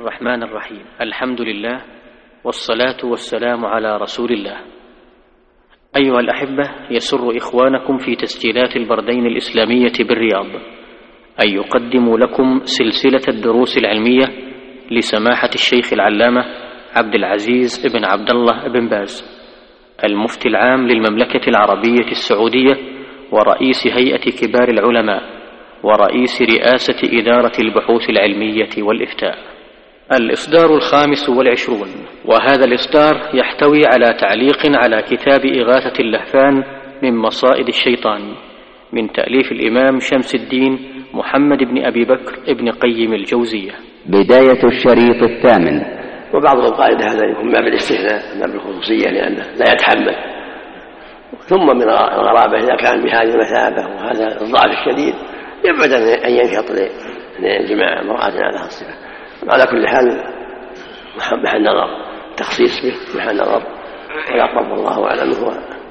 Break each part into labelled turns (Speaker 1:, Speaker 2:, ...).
Speaker 1: الرحمن الرحيم. الحمد لله والصلاة والسلام على رسول الله. أيها الأحبة، يسر إخوانكم في تسجيلات البردين الإسلامية بالرياض أن يقدموا لكم سلسلة الدروس العلمية لسماحة الشيخ العلامة عبد العزيز بن عبد الله بن باز، المفتي العام للمملكة العربية السعودية ورئيس هيئة كبار العلماء ورئيس رئاسة إدارة البحوث العلمية والإفتاء. الإصدار 25، وهذا الإصدار يحتوي على تعليق على كتاب إغاثة اللهفان من مصائد الشيطان من تأليف الإمام شمس الدين محمد بن أبي بكر ابن قيم الجوزية.
Speaker 2: بداية الشريط 8.
Speaker 3: وبعض القاعدة هذا يكون باب الاستثناء، باب الخصوصية، لأنه لا يتحمل. ثم من الغرابة إذا كان بهذه المثابة وهذا الضعف الشديد يبعد أن ينشط لجماع امرأة على الصفة. على كل حال محل نظر، تخصيص به محل نظر، ويقرب الله أعلم هو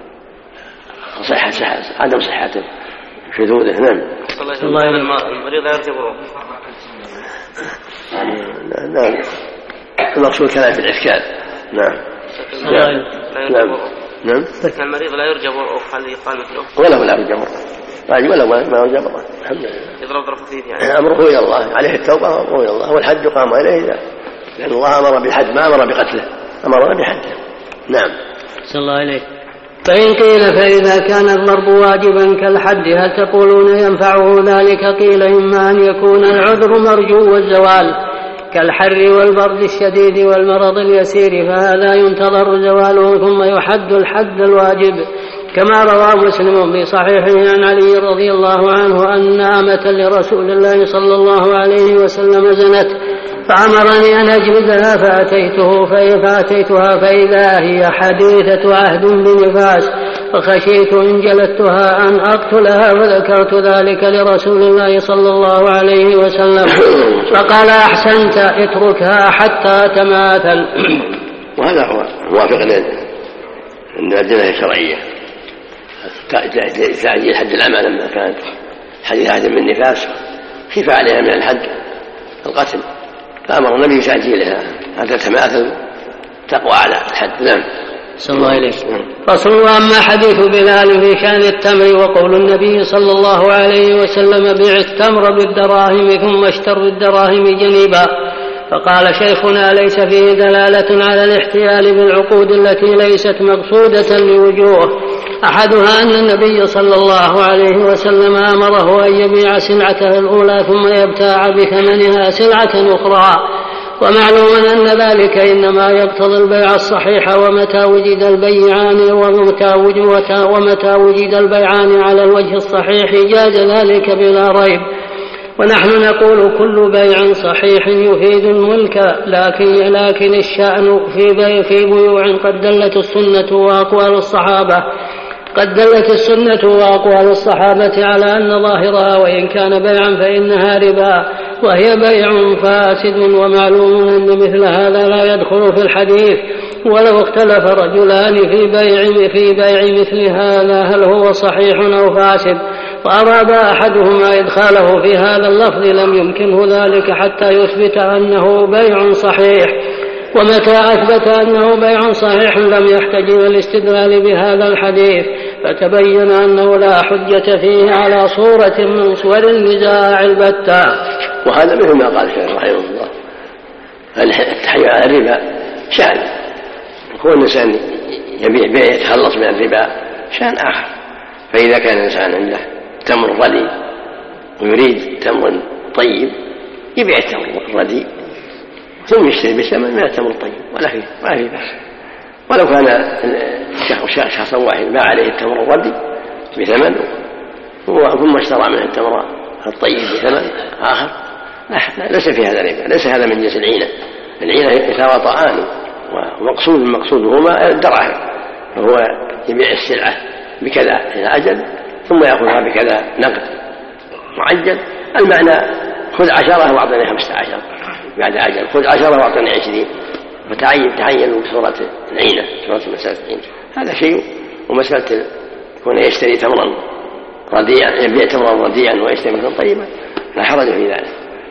Speaker 3: عدم صحته شذوذه. نعم.
Speaker 4: الله المريض لا يرجع
Speaker 3: نعم، المقصود كلام في الإشكال. نعم. نعم.
Speaker 4: المريض لا يرجع هل يقال مثله؟
Speaker 3: ولا لا يرجع ولا ما يرجع الحمد لله.
Speaker 4: يضرب خفيف يعني.
Speaker 3: أمره إلى الله، عليه التوبة وأمره إلى الله، والحد قام إليه، لأن الله أمر بالحد ما أمر بقتله، أمر بحده. نعم.
Speaker 5: صلى الله عليه. فإن قيل فإذا كان الضرب واجبا كالحد هل تقولون ينفعه ذلك؟ قيل إما أن يكون العذر مرجو الزوال كالحر والبرد الشديد والمرض اليسير، فهذا ينتظر زواله ثم يحد الحد الواجب، كما روى مسلم بصحيحه عن علي رضي الله عنه أن أمة لرسول الله صلى الله عليه وسلم زنت فأمرني أن أجلدها فأتيتها فإذا هي حديثة عهد بنفاس، فخشيت إن جلدتها أن أقتلها، فذكرت ذلك لرسول الله صلى الله عليه وسلم فقال أحسنت اتركها حتى تماثل.
Speaker 3: وهذا هو موافق أن الدلة الشرعية تعجيل حد العمى لما كانت حديث عهد من نفاس خف عليها من الحد القتل، فأمر النبي تعجيلها حتى تماثل تقوى على الحد. نعم.
Speaker 5: صلى الله عليه. فصل. أما حديث بلال في شأن التمر وقول النبي صلى الله عليه وسلم بيع التمر بالدراهم ثم اشتر بالدراهم جنيبا، فقال شيخنا ليس فيه دلالة على الاحتيال بالعقود التي ليست مقصودة لوجوه، أحدها أن النبي صلى الله عليه وسلم أمره أن يبيع سلعته الأولى ثم يبتاع بثمنها سلعة أخرى، ومعلوم أن ذلك إنما يقتضي البيع الصحيح، ومتى وجد البيعان على الوجه الصحيح جاز ذلك بلا ريب. ونحن نقول كل بيع صحيح يفيد الملك، لكن الشأن في بيوع قد دلت السنة وأقوال الصحابة على أن ظاهرها وإن كان بيعا فإنها ربا وهي بيع فاسد، ومعلوم أن مثل هذا لا يدخل في الحديث. ولو اختلف رجلان في بيع مثل هذا هل هو صحيح أو فاسد وأراد أحدهما إدخاله في هذا اللفظ لم يمكنه ذلك حتى يثبت أنه بيع صحيح، ومتى أثبت أنه بيع صحيح لم يحتج إلى الاستدلال بهذا الحديث، فتبين أنه لا حجة فيه على صورة من صور النزاع البتة.
Speaker 3: وهذا مثل ما قال الشيخ رحمه الله، التحريم على الربا شأن، يكون الإنسان يبيع بيع يتخلص من الربا شأن آخر. فإذا كان الإنسان عنده تمر رديء ويريد تمر طيب يبيع التمر الرديء ثم يشتري بثمن من التمر الطيب، ولا فيه بأس. ولو كان شخصا واحد باع عليه التمر الرديء بثمن ثم اشترى منه التمر الطيب بثمن آخر ليس في هذا ربا، ليس هذا من جنس العينة يتواطئان، ومقصودهما الدراهم، فهو يبيع السلعة بكذا إلى أجل ثم يأخذها بكذا نقد معجل. المعنى خذ 10 واعطني 15 بعد أجل، خذ 10 واعطني 20، فتعين بصورة العينة، صورة مسألة العينة. هذا شيء. ومسألة يكون يشتري تمرا رديئا، يبيع تمرا رديئا ويشتري مثلا طيبا لا حرج في ذلك،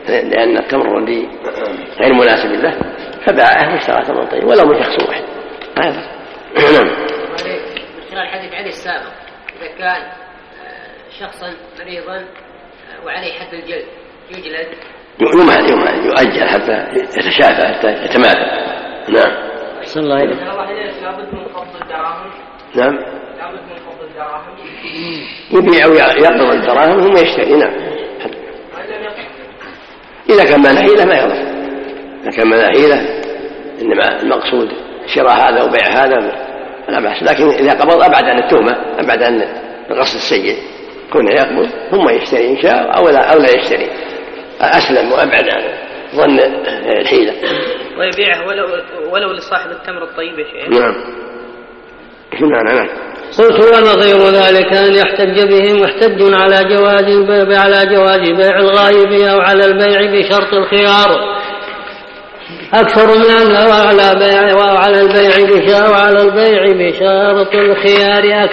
Speaker 3: لأن التمر الرديء غير مناسب له فباعه واشترى تمر طيب ولو من شخص واحد. هذا
Speaker 5: من خلال الحديث عن السابق إذا كان شخصا مريضا وعليه حد الجلد يجلد
Speaker 3: يمهل يؤجل حتى يتشافى حتى يتماثل. نعم.
Speaker 5: أحسن الله إليك.
Speaker 4: لابد من خفض الدراهم.
Speaker 3: نعم.
Speaker 4: لابد من خفض الدراهم.
Speaker 3: يبيع ويقبض الدراهم ثم يشتري. نعم. إذا كان مانع حيلة ما يغلط. إذا كان مانع حيلة إنما المقصود شراء هذا وبيع هذا لا بأس، لكن إذا قبض أبعد عن التهمة أبعد عن القصد السيء كونه يقبض ثم يشتري إن شاء أو لا يشتري أسلم وأبعد عن ظن الحيلة.
Speaker 4: ويبيعه ولو لصاحب التمر الطيب يا شيخ.
Speaker 3: نعم. نعم.
Speaker 5: قلت ونظير ذلك أن يحتج به محتج على جواز بيع الغائب أو على البيع بشرط الخيار أكثر من أنه وعلى البيع بشرط الخيار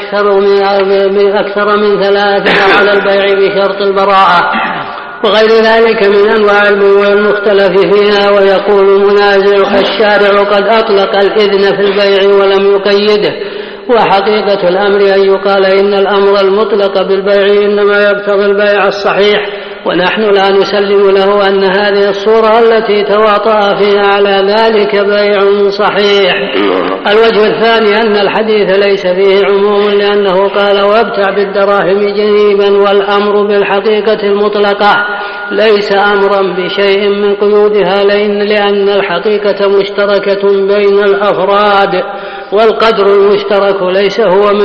Speaker 5: أكثر من 3 وعلى البيع بشرط البراءة وغير ذلك من أنواع البيوع المختلف فيها. ويقول المنازع الشارع قد أطلق الإذن في البيع ولم يقيده، وحقيقة الأمر أن يقال إن الأمر المطلق بالبيع إنما يقتضي البيع الصحيح، ونحن لا نسلم له أن هذه الصورة التي تواطأ فيها على ذلك بيع صحيح. الوجه الثاني أن الحديث ليس فيه عموم لأنه قال وابتع بالدراهم جنيبا، والأمر بالحقيقة المطلقة ليس أمرا بشيء من قيودها لأن الحقيقة مشتركة بين الأفراد، والقدر المشترك ليس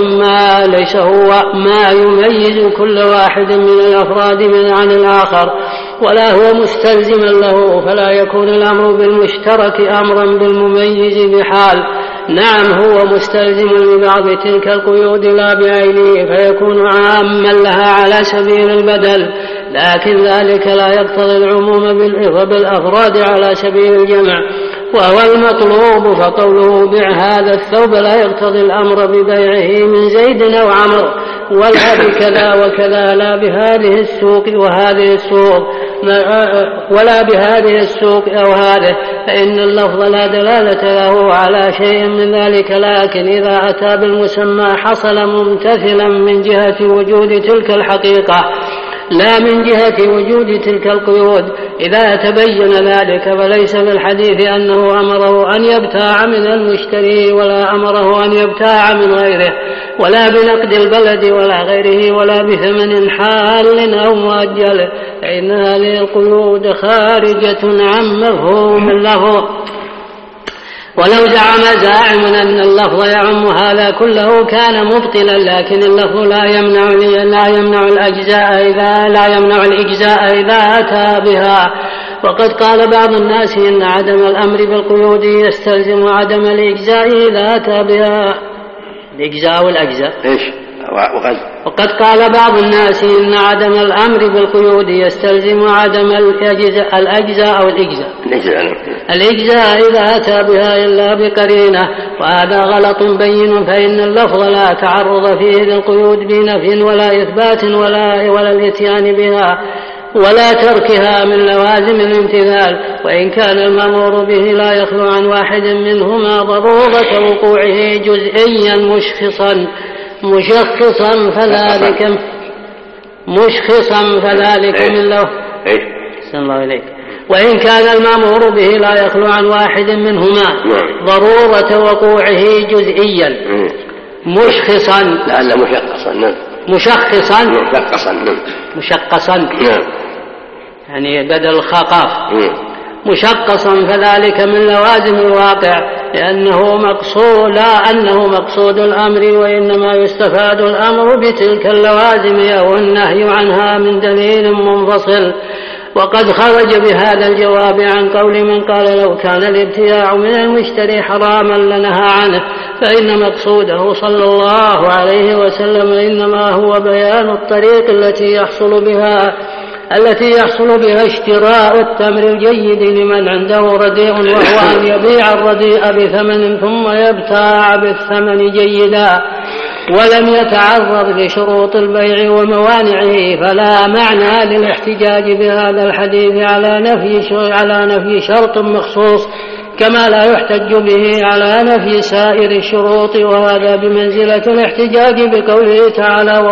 Speaker 5: هو ما يميز كل واحد من الأفراد عن الآخر ولا هو مستلزما له، فلا يكون الأمر بالمشترك أمرا بالمميز بحال. نعم هو مستلزم لبعض تلك القيود لا بعينه فيكون عاما لها على سبيل البدل، لكن ذلك لا يقتضي العموم بالأفراد على سبيل الجمع وهو المطلوب. فقوله بيع هذا الثوب لا يقتضي الأمر ببيعه من زيد أو عمرو ولا بكذا وكذا لا بهذه السوق وهذه السوق ولا بهذه السوق أو هذه، فإن اللفظ لا دلالة له على شيء من ذلك، لكن إذا أتى بالمسمى حصل ممتثلا من جهة وجود تلك الحقيقة لا من جهة وجود تلك القيود. إذا تبين ذلك فليس في الحديث أنه أمره أن يبتاع من المشتري ولا أمره أن يبتاع من غيره ولا بنقد البلد ولا غيره ولا بثمن حال أو مؤجل، فإن هذه القيود خارجة عن مفهوم اللفظ. ولو زعم زاعم أن اللفظ يعم هذا كله كان مبطلا، لكن اللفظ لا يمنع الإجزاء إذا أتى بها. وقد قال بعض الناس إن عدم الأمر بالقيود يستلزم عدم الإجزاء إذا أتى بها. الإجزاء والأجزاء وقد قال بعض الناس إن عدم الأمر بالقيود يستلزم عدم الأجزاء أو الإجزاء إذا أتى بها إلا بقرينة، وهذا غلط بين، فإن اللفظ لا تعرض فيه للقيود بنفي ولا إثبات ولا الإتيان بها ولا تركها من لوازم الامتثال، وإن كان المأمور به لا يخلو عن واحد منهما ضرورة وقوعه جزئيا مشخصا فذلك من له. صلى الله عليك. وإن كان المأمور به لا يخلو عن واحد منهما ضرورة وقوعه جزئيا مشخصا يعني بدل الخاقاف مشقصا، فذلك من لوازم الواقع لأنه مقصود الأمر، وإنما يستفاد الأمر بتلك اللوازم أو النهي عنها من دليل منفصل. وقد خرج بهذا الجواب عن قول من قال لو كان الابتياع من المشتري حراما لنهى عنه، فإن مقصوده صلى الله عليه وسلم إنما هو بيان الطريق التي يحصل بها اشتراء التمر الجيد لمن عنده رديء، وهو أن يبيع الرديء بثمن ثم يبتاع بالثمن جيدا. ولم يتعرض لشروط البيع وموانعه، فلا معنى للاحتجاج بهذا الحديث على نفي شرط مخصوص، كما لا يحتج به على نفي سائر الشروط. وهذا بمنزلة الاحتجاج بقوله تعالى: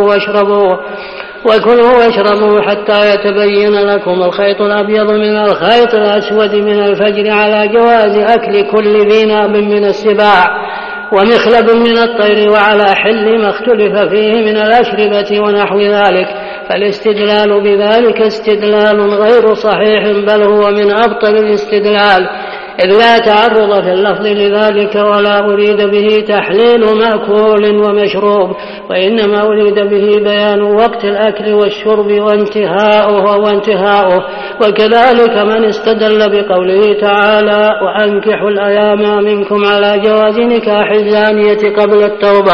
Speaker 5: وكلوا واشربوا حتى يتبين لكم الخيط الأبيض من الخيط الأسود من الفجر، على جواز أكل كل ذي ناب من السباع ومخلب من الطير، وعلى حل ما اختلف فيه من الأشربة ونحو ذلك. فالاستدلال بذلك استدلال غير صحيح، بل هو من أبطل الاستدلال، إذ لا تعرض في اللفظ لذلك، ولا أريد به تحليل مأكول ومشروب، وإنما أريد به بيان وقت الأكل والشرب وانتهاؤه. وكذلك من استدل بقوله تعالى: وأنكحوا الأيام منكم، على جواز نكاح الزانية قبل التوبة،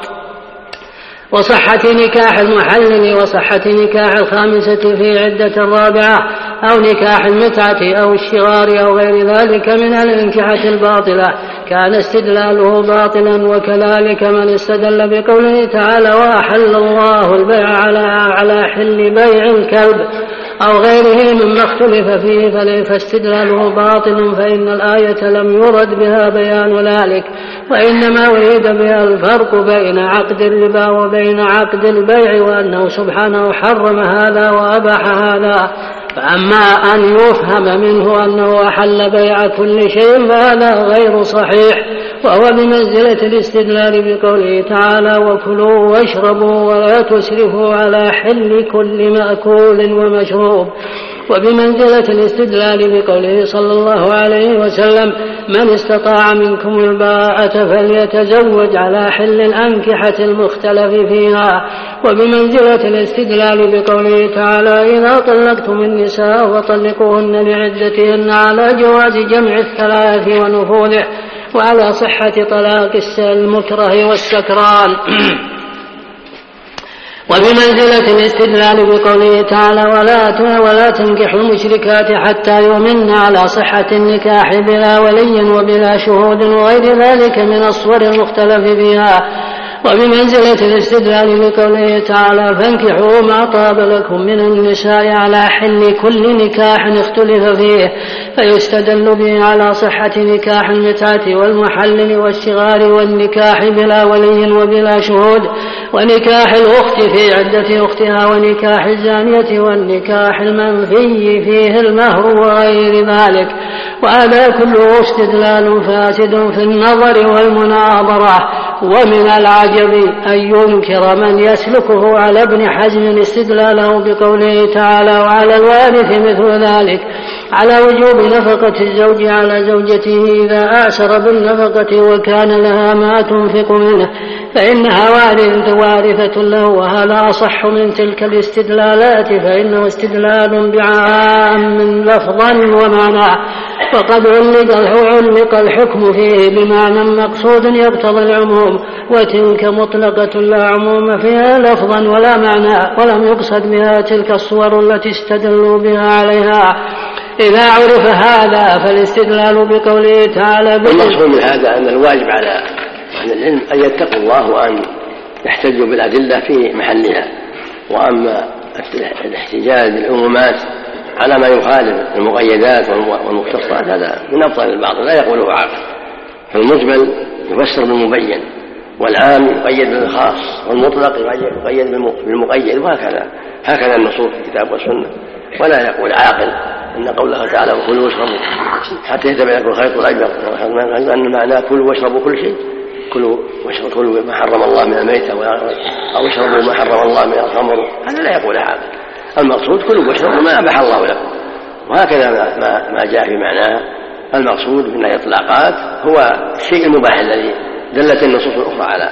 Speaker 5: وصحة نكاح المحلل، وصحة نكاح الخامسة في عدة الرابعة، أو نكاح المتعة أو الشغار أو غير ذلك من الانكحة الباطلة، كان استدلاله باطلا. وكذلك من استدل بقوله تعالى: وأحل الله البيع على حل بيع الكلب أو غيره مما اختلف فيه، فاستدلاله باطل، فإن الآية لم يرد بها بيان ذلك، وإنما أريد بها الفرق بين عقد الربا وبين عقد البيع، وأنه سبحانه حرم هذا وأباح هذا. فأما أن يفهم منه أنه أحل بيع كل شيء فهذا غير صحيح، وهو بمنزلة الاستدلال بقوله تعالى: وكلوا واشربوا ولا تسرفوا، على حل كل مأكول ومشروب. وبمنزلة الاستدلال بقوله صلى الله عليه وسلم: من استطاع منكم الباءة فليتزوج، على حل الأنكحة المختلف فيها. وبمنزلة الاستدلال بقوله تعالى: إذا طلقتم النساء فطلقوهن لعدتهن، على جواز جمع الثلاث ونفوذه، وعلى صحة طلاق المكره والسكران. وبمنزلة الاستدلال بقوله تعالى: ولا تنكحوا المشركات حتى يؤمن، على صحة النكاح بلا ولي وبلا شهود، وغير ذلك من الصور المختلف فيها. وبمنزلة الاستدلال بقوله تعالى: فانكحوا ما طاب لكم من النساء، على حل كل نكاح اختلف فيه، فيستدل به على صحة نكاح المتعة والمحلل والصغار، والنكاح بلا ولي وبلا شهود، ونكاح الأخت في عدة أختها، ونكاح الزانية، والنكاح المنفي فيه المهر، وغير ذلك. وهذا كله استدلال فاسد في النظر والمناظرة. ومن العجب أن ينكر من يسلكه على ابن حزم استدلاله بقوله تعالى: وعلى الوارث مثل ذلك، على وجوب نفقة الزوج على زوجته إذا أعسر بالنفقة وكان لها ما تنفق منه، فإنها وارثة له. وهذا أصح من تلك الاستدلالات، فإنه استدلال بعام لفظا ومعنى، وقد علق الحكم فيه بمعنى مقصود يقتضي العموم، وتلك مطلقة لا عموم فيها لفظا ولا معنى، ولم يقصد بها تلك الصور التي استدلوا بها عليها. إذا عرف هذا فالاستدلال بقوله تعالى:
Speaker 3: المقصود من هذا أن الواجب على أهل العلم أن يتقوا الله وأن يحتجوا بالأدلة في محلها. وأما الاحتجاج بالعمومات على ما يخالف المقيدات والمختصات هذا من أبطال الباطل، لا يقوله عاقل. فالمجمل يفسر بالمبين، والعام يقيد بالخاص، والمطلق يقيد بالمقيد، وهكذا النصوص في الكتاب والسنة. ولا يقول عاقل أن قوله تعالى: وكلوا واشربوا حتى يتبين لكم الخيط الأبيض، أن معناه كلوا واشربوا كل شيء، كلوا ما حرم الله من الميتة، أو اشربوا ما حرم الله من الخمر، هذا لا يقول عاقل. المقصود كلوا واشربوا ما أباح الله لكم، وهكذا ما جاء في معناها. المقصود من الإطلاقات هو الشيء المباح الذي دلت النصوص الأخرى على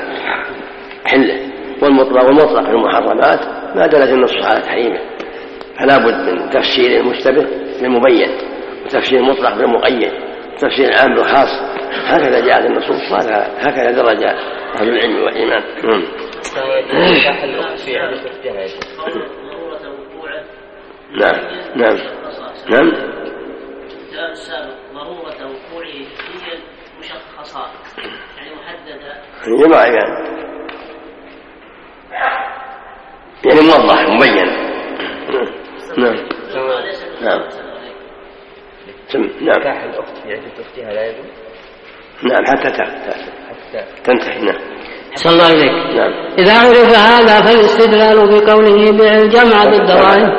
Speaker 3: حله، والمطلق في المحرمات ما دلت النصوص على تحريمه. فلا بد من تفسير المشتبه بالمبين، وتفسير المطلق بالمقيد، وتفسير العام بالخاص. هكذا جاءت النصوص، هكذا درج أهل العلم والإيمان. نعم.
Speaker 1: ضرورة وقوعه هي مشخصات، يعني محددة.
Speaker 3: جماعة يعني يعني موضح مبين. نعم نعم نعم.
Speaker 6: نكاح الأخت في عدة أختها لا يجوز؟
Speaker 3: نعم حتى تنتهي. نعم.
Speaker 5: أحسن الله إليك.
Speaker 3: نعم.
Speaker 5: إذا عرف هذا فالاستدلال بقوله بيع الجمع بالدراهم.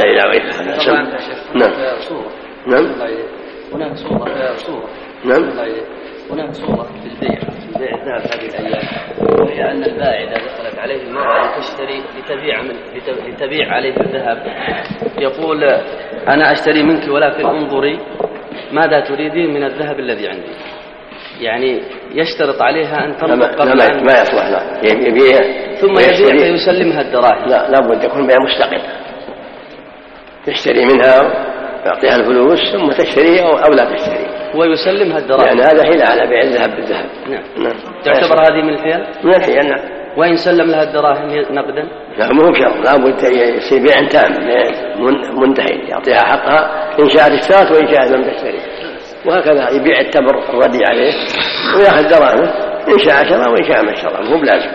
Speaker 3: نعم. نعم.
Speaker 6: هناك صورة.
Speaker 3: نعم.
Speaker 6: هناك صورة في البيع الذهب هذه الأيام، وهي أن البائع إذا دخلت عليه المرأة لتشتري لتبيع عليه الذهب يقول أنا أشتري منك ولكن انظري ماذا تريدين من الذهب الذي عندي، يعني يشترط عليها أن تنظر قبل
Speaker 3: ما يصلح. لا يبيع
Speaker 6: ثم يبيع فيسلمها الدراهم.
Speaker 3: لا بد يكون بيع مستقل، تشتري منها يعطيها الفلوس ثم تشتري أو لا تشتري
Speaker 6: ويسلمها الدراهم،
Speaker 3: يعني هذا حيلة على بيع الذهب بالذهب.
Speaker 6: نعم. تعتبر هذه من الحيل؟
Speaker 3: من الحيل. نعم.
Speaker 6: وإن سلم لها الدراهم نقدا؟
Speaker 3: لا مو بشرط، لا بد يصير بيع تام منتهي، يعطيها حقها إن شاءت اشترت وإن شاءت لم تشتري، وهكذا يبيع التمر الردي عليه ويأخذ دراهمه إن شاء شرى وإن شاء ما شرى، مو بلازم.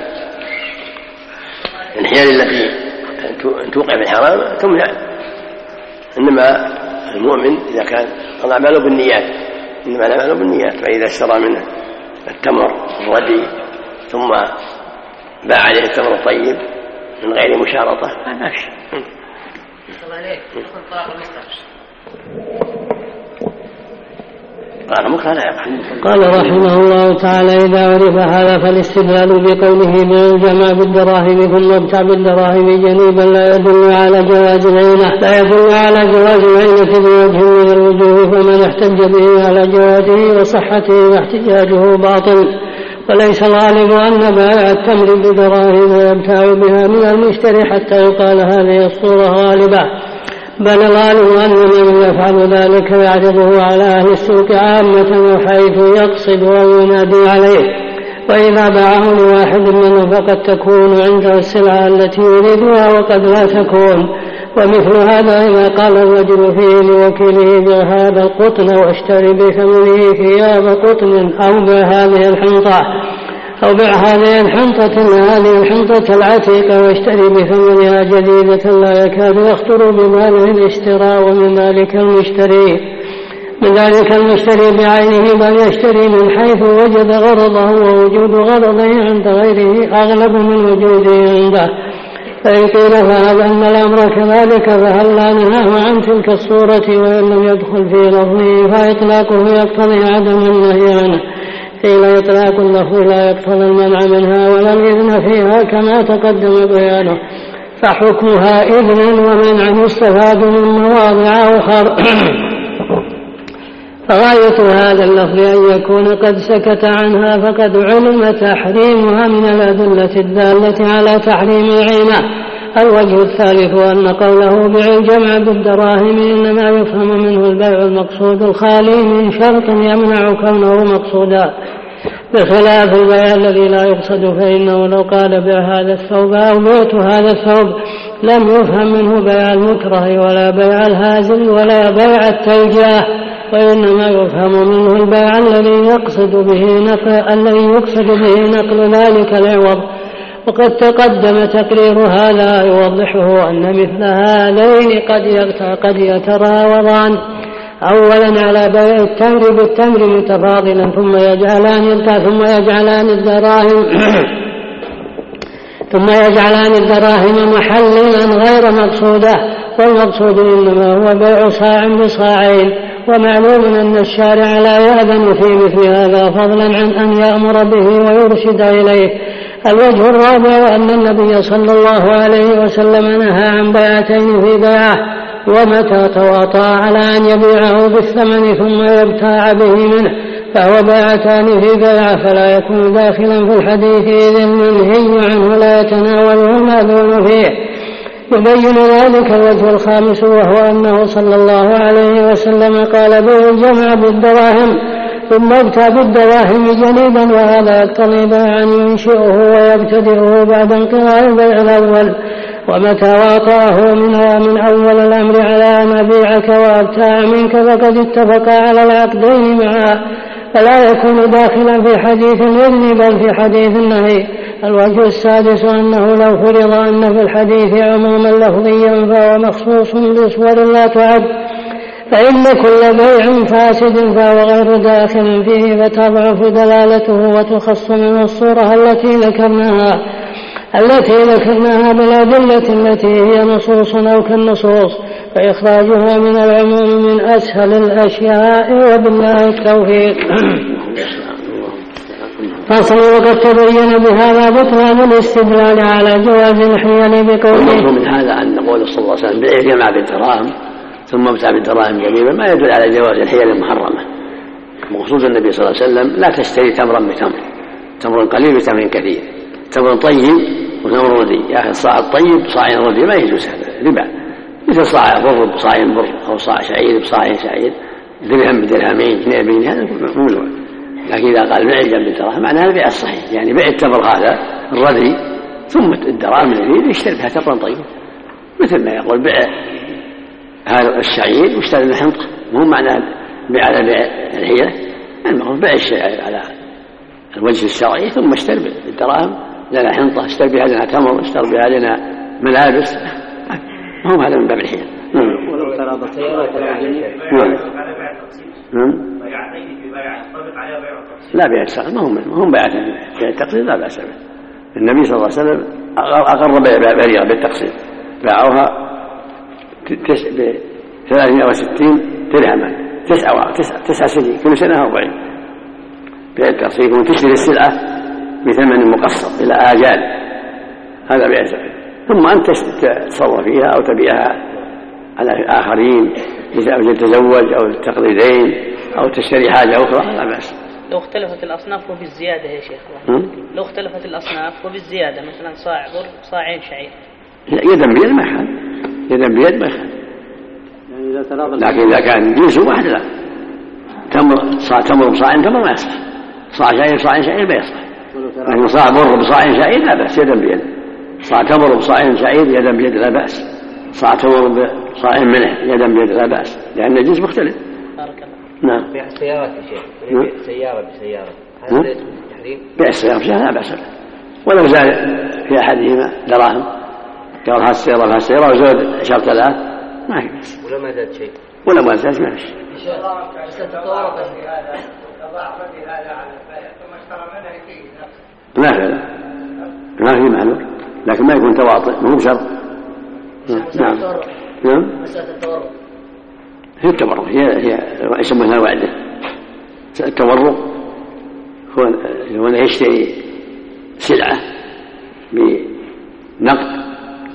Speaker 3: الحيل التي توقع في الحرام تمنع، إنما المؤمن إذا كان الأعمال بالنيات، إنما الأعمال بالنيات، فإذا اشترى منه التمر الردي ثم باع عليه التمر الطيب من غير مشارطة هذا شيء.
Speaker 5: قال رحمه الله تعالى إذا عرف هذا فالاستدلال بقوله بيع الجمع بالدراهم ثم ابتع بالدراهم جنيبا لا يدل على جواز العينة بوجه من الوجوه، فمن احتج به على جوازه وصحته فاحتجاجه باطل، وليس الغالب أن بائع التمر بدراهم ويبتاع بها من المشتري حتى يقال هذه الصورة غالبة، بل الغالب أن من يفعل ذلك يعرضه على أهل السوق عامة حيث يقصد وينادي عليه، وإذا باعه لواحد منه فقد تكون عنده السلعة التي يريدها وقد لا تكون. ومثل هذا إذا قال الرجل فيه لوكيله بيع هذا القطن واشتري بثمنه ثياب قطن أو بيع هذه الحنطة العتيقة واشتري بثمنها جديدة لا يكاد يخطر بباله الاشتراء من ذلك المشتري بعينه، بل يشتري من حيث وجد غرضه، ووجود غرضه عند غيره أغلب من وجوده عنده. فإن قيل فهذا أن الأمر كذلك فهل لا نهاه عن تلك الصورة وإن لم يدخل في لفظه فإطلاقه يقتضي عدم النهي عنه؟ قيل إطلاق اللفظ لا يقتضي المنع منها ولا الإذن فيها كما تقدم بيانه، فحكمها إذن ومنع يستفاد من مواضع أخر. فغاية هذا اللفظ أن يكون قد سكت عنها فقد علم تحريمها من الأدلة الدالة على تحريم العينة. الوجه الثالث أن قوله بيع الجمع بالدراهم إنما يفهم منه البيع المقصود الخالي من شرط يمنع كونه مقصودا، بخلاف البيع الذي لا يقصد، فإنه لو قال بيع هذا الثوب أو بعت هذا الثوب لم يفهم منه بيع المكره ولا بيع الهازل ولا بيع التوجاه، وإنما يفهم منه البيع الذي يقصد به نقل ذلك العوض. وقد تقدم تقرير هذا يوضحه أن مثل هذين قد يتراوضان، أولا على بيع التمر بالتمر متفاضلا ثم يجعلان الدراهم محللا غير مقصودة، والمقصود إنما هو بيع صاع بصاعين. ومعلوم أن الشارع لا يأذن في مثل هذا فضلا عن أن يأمر به ويرشد إليه. الوجه الرابع أن النبي صلى الله عليه وسلم نهى عن بيعتين في بيعه، ومتى تواطأ على أن يبيعه بالثمن ثم يبتاع به منه فهو بيعتان في بيعه، فلا يكون داخلا في الحديث إذ المنهي عنه لا يتناوله المأذون فيه. يبين ذلك الوجه الخامس وهو أنه صلى الله عليه وسلم قال بيع الجمع بالدراهم ثم ابتاع بالدراهم جنيبا، وهذا يقتضي بيعا ينشئه ويبتدئه بعد انقضاء البيع الأول. ومتى واطأه منها من أول الأمر على أن أبيعك وأبتاع منك فقد اتفقا على العقدين معا، فلا يكون داخلا في حديث الإذن بل في حديث النهي، الوجه السادس أنه لو فرض أن في الحديث عموما لفظيا فهو مخصوص بصور لا تعد، فإن كل بيع فاسد فهو غير داخل فيه، فتضعف دلالته وتخص منه الصورة التي ذكرناها بالأدلة التي هي نصوص أو كالنصوص، فإخراجها من العموم من أسهل الأشياء، وبالله التوفيق. فصل. وقد تبين بهذا بطلان الاستدلال على جواز الحيل بقوله.
Speaker 3: من هذا أن نقول صلى الله عليه وسلم بيع جمع بالدراهم ثم ابتاع بالدراهم جميعا ما يدل على جواز الحيل المحرمة. مقصود النبي صلى الله عليه وسلم لا تشتري تمرا بتمر، تمر قليل بتمر كثير، تمر طيب وتمر ردي، ياخذ صاع الطيب بصاع ردي، ما يجوز هذا ربا. مثل صاع بر بصاع بر أو صاع شعير بصاع شعير، درهم بدرهمين، جنيه بجنيه، هذا ممنوع. لكن إذا قال بيع جنب الدراهم معناها البيع الصحيح، يعني بيع التمر هذا الردي ثم الدراهم الذي يشتري بها تمرا طيب، مثل ما يقول بيع هذا الشعير واشتري الحنطة، مو معناه بيع على بيع الحيلة، المقصود بيع الشيء على الوجه الشرعي ثم اشتري بالدراهم لنا حنطة، اشتري بها لنا تمر، اشتري بها لنا ملابس، ما هو هذا من باب الحيلة.
Speaker 6: ولو ترى سيارات
Speaker 3: لا بيع السعر، ما هم بيع التقسيط لا بأس به. النبي صلى الله عليه وسلم أقر بريرة بالتقسيط، باعوها ب 360 درهما، 9 سنين، كل سنة 40. بيع التقسيط وتشتري السلعة بثمن مقسط إلى آجال، هذا بيع السعر. ثم أنت تصرف فيها أو تبيعها على آخرين، إذا تتزوج أو تقضي أو تشتري حاجة أخرى لا بأس.
Speaker 4: لو اختلفت الأصناف وبالزيادة يا شيخ، لو اختلفت الأصناف وبالزيادة، مثلا صاع بر صاعين شعير،
Speaker 3: يدا بيد ما يخالف، يدا بيد ما يخالف، لكن إذا كان جنس واحد لا. تمر بصاع تمر ما يصلح، صاع شعير صاع شعير ما يصلح، لكن صاع بر بصاع شعير لا بأس، يدا بيد. صاع تمر بصاع شعير يدا بيد لا بأس، صاع تمر بصاع ملح يدا بيد لا بأس، لأن الجنس مختلف.
Speaker 4: بارك الله.
Speaker 3: نعم.
Speaker 6: بيع السيارات يا شيخ، بيع سيارة بسيارة، هذا ليس من التحريم؟
Speaker 3: بيع السيارة بسيارة لا بأس به، ولو زاد في أحدهما دراهم، قال هذه السيارة وهذه السيارة وزود 10,000 ما في بأس،
Speaker 6: ولا ما زاد شيء،
Speaker 3: ولا ما زاد ما في. ما في معلوم، لكن ما يكون تواطئ، ما هو شرط. نعم. نعم.
Speaker 5: مسألة التورق.
Speaker 3: هي التورق، هي يسمونها وعده. التورق هو يشتري سلعة بنقد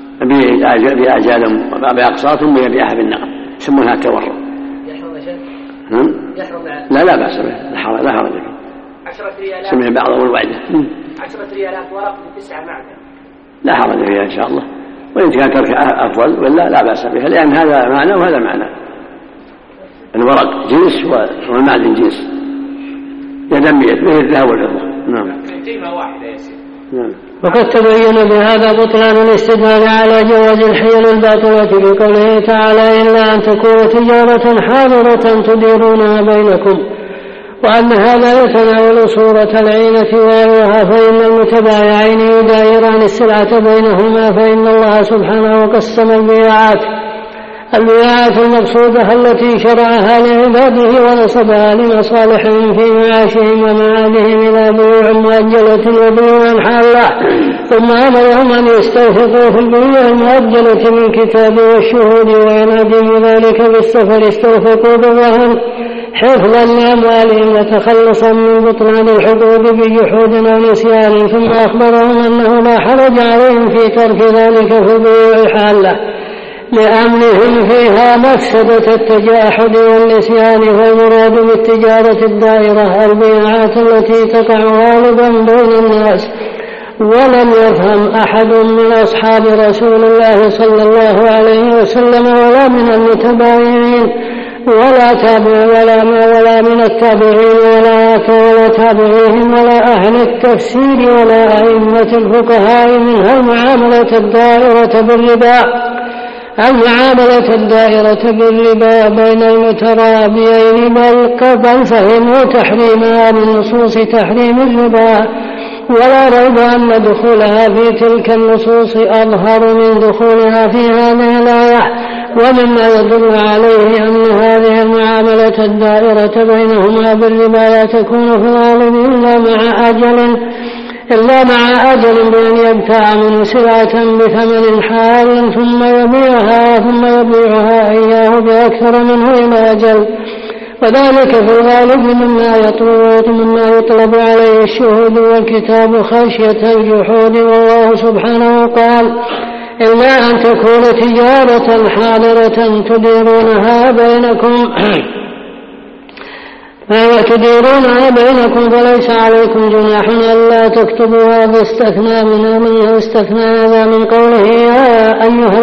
Speaker 3: بآجال بأقساط ثم يبيعها بالنقد، يسمونها التورق.
Speaker 5: يحرم يا شيخ؟ يحرم.
Speaker 3: لا بأس به، لا حرج فيه.
Speaker 4: 10 ريالات.
Speaker 3: سمع بعضهم الوعدة.
Speaker 4: 10 ريالات ورق ب9 معدن.
Speaker 3: لا حرج فيها إن شاء الله، وإن كان تركها أفضل ولا لا بأس بها، لأن هذا معنى وهذا معنى. الورق جنس والمعدن جنس، يدا بيد مثل الذهب والفضة. نعم.
Speaker 4: قيمة واحدة يا سيدي.
Speaker 3: نعم.
Speaker 5: وقد تبين بهذا بطلان الاستدلال على جواز الحيل الباطلة بقوله تعالى: إلا أن تكون تجارة حاضرة تديرونها بينكم، وأن هذا يتناول صورة العينة وغيرها، فإن المتبايعين يدايران السلعة بينهما، فإن الله سبحانه قسم البيعات المقصودة التي شرعها لعباده ونصبها لمصالحهم في معاشهم ومعادهم إلى بيوع مؤجلة وبيوع حالة، ثم أمرهم أن يستوثقوا في البيوع المؤجلة من كتاب والشهود، وينادي ذلك بالسفر استوثقوا بالرهن حفظا لأموالهم وتخلصا من بطلان الحقوق بجحود أو نسيان، ثم أخبرهم أنه لا حرج عليهم في ترك ذلك في البيوع حالة لأمنهم فيها مفسدة التجاحد والنسيان. فالمراد بالتجارة الدائرة البيعات التي تقع غالبا بين الناس، ولم يفهم أحد من أصحاب رسول الله صلى الله عليه وسلم ولا من المتبايعين ولا من التابعين ولا تابعيهم ولا أهل التفسير ولا أئمة الفقهاء منها المعاملة الدائرة بالربا بين المترابيين، بل فهموا تحريمها من نصوص تحريم الربا ولا ريب أن دخولها في تلك النصوص أظهر من دخولها في هذه الآية. ومما يدل عليه أن هذه المعاملة الدائرة بينهما بالربا لا تكون في الغالب إلا مع أجل بأن يبتاع منه سلعة بثمن حال ثم يبيعها إياه بأكثر منه إلى أجل، وذلك في الغالب مما يطلب عليه الشهود والكتاب خشية الجحود. والله سبحانه قال: إلا أن تكون تجارة حاضرة تديرونها بينكم فليس عليكم جناح ألا تكتبوها. فاستثنى هذا من قوله يا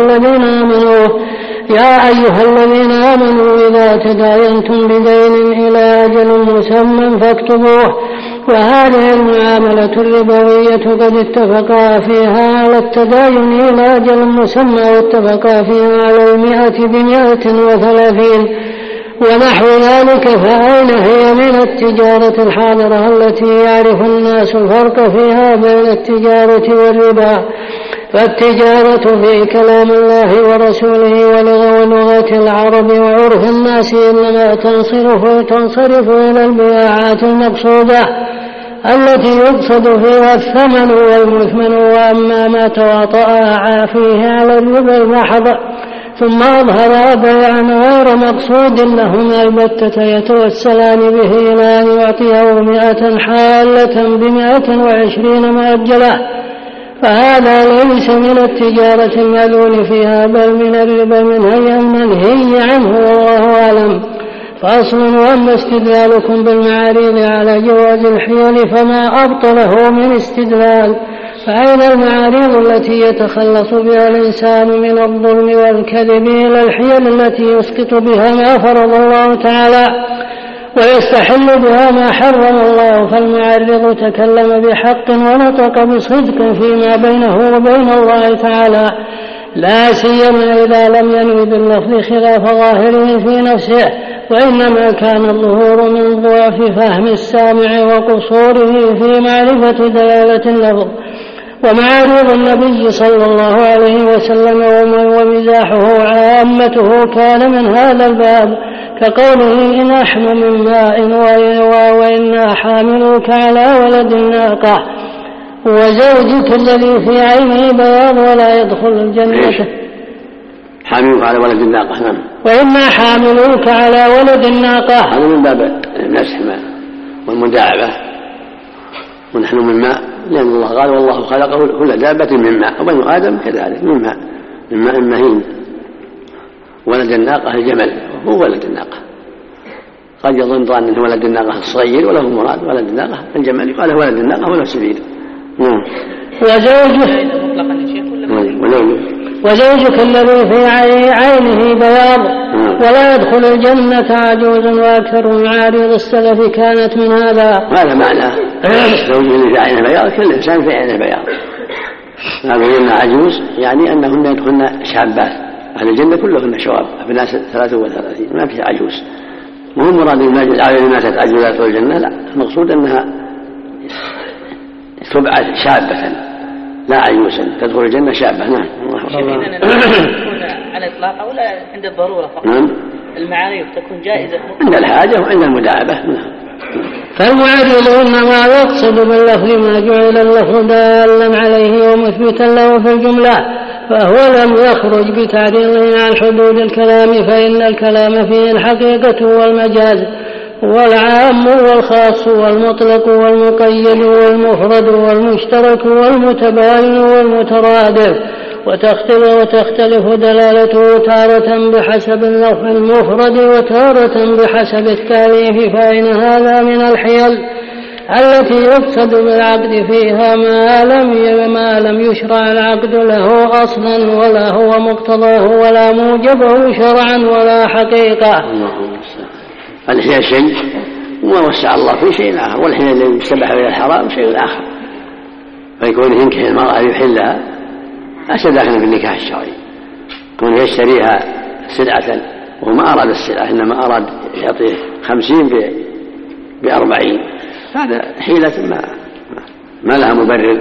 Speaker 5: أيها الذين آمنوا إذا تداينتم بدين إلى أجل مسمى فاكتبوه. وهذه المعاملة الربوية قد اتفقا فيها على التداين إلى أجل مسمى، واتفقا فيها على 100 ب130 ونحو ذلك. فأين هي من التجارة الحاضرة التي يعرف الناس الفرق فيها بين التجارة والربا؟ فالتجارة في كلام الله ورسوله ولغة العرب وعرف الناس إنما تنصرف إلى البياعات المقصودة التي يقصد فيها الثمن والمثمن. وأما ما تواطأ فيه على الربا المحض ثم أظهر بيعا غير مقصود لهما البتة يتوسلان به إلى أن يعطيه 100 حالة ب120 مؤجلة، فهذا ليس من التجارة المأذون فيها بل من الربا المنهي عنه، والله أعلم. فأصل: وأما استدلالكم بالمعاريض على جواز الحيل فما أبطله من استدلال، فأين المعاريض التي يتخلص بها الإنسان من الظلم والكذب إلى الحيل التي يسقط بها ما فرض الله تعالى ويستحل بها ما حرم الله؟ فالمعرض تكلم بحق ونطق بصدق فيما بينه وبين الله تعالى، لا سيما إذا لم ينوي باللفظ خلاف ظاهره في نفسه، وإنما كان الظهور من ضعف فهم السامع وقصوره في معرفة دلالة اللفظ. ومعارض النبي صلى الله عليه وسلم ومزاحه عامته كان من هذا الباب، كقوله: إن أحن من ماء وإنا حاملوك على ولد الناقة، وزوجك الذي في عينه بياض ولا يدخل الجنة.
Speaker 3: حاملوك على ولد الناقة، نعم.
Speaker 5: وإنا حاملوك على ولد الناقة،
Speaker 3: هذا من باب المسح والمداعبة. ونحن من ماء، لأن الله قال: والله خلقه كل دابة من ماء، وبنو آدم كذلك من ماء مهين. ولد الناقة الجمل وهو ولد الناقة، قد يظن أنه ولد الناقة الصغير وله مراد، ولد الناقة الجمل يقال ولد الناقة ولا سبيل.
Speaker 5: وزوجك الذي في عينه بياض ولا يدخل الجنة عجوز. وأكثر معارض السلف كانت من هذا
Speaker 3: معنى زوجك اللي في عينه بياض، كل إنسان في عينه بياض. قالوا إن عجوز يعني أنهن يدخلن شابات، أهل الجنة كلهن شباب أبناء 33، ما في عجوز. مو مراد الماتت عجوزات في الجنة، لا، المقصود أنها تبعث شابة لا عجوزا تدخل الجنة شابة. نعم.
Speaker 4: على إطلاق ولا عند الضرورة فقط؟
Speaker 3: نعم.
Speaker 4: المعاريض تكون جائزة
Speaker 3: عند الحاجة وعند المداعبة. نعم.
Speaker 5: فالمعرض إنما يقصد باللفظ ما جعل اللفظ دالا عليه ومثبتا له في الجملة، فهو لم يخرج بتعريضه عن حدود الكلام، فإن الكلام فيه الحقيقة والمجاز والعام والخاص والمطلق والمقيد والمفرد والمشترك والمتباين والمترادف، وتختلف دلالته تارة بحسب اللفظ المفرد وتارة بحسب التأليف. فإن هذا من الحيل التي يقصد بالعقد فيها ما لم يشرع العقد له أصلا ولا هو مقتضاه ولا موجبه شرعا ولا حقيقة.
Speaker 3: الحيل شيء وما وسع الله في شيء آخر، والحيل الذي يستبح إلى الحرام شيء آخر، فيكون ينكح المرأة يحلها ليس داخلا في النكاح الشرعي، كون يشتريها سلعة وهو ما أراد السلعة إنما أراد يعطيه 50 ب40، هذا حيلة ما لها مبرر،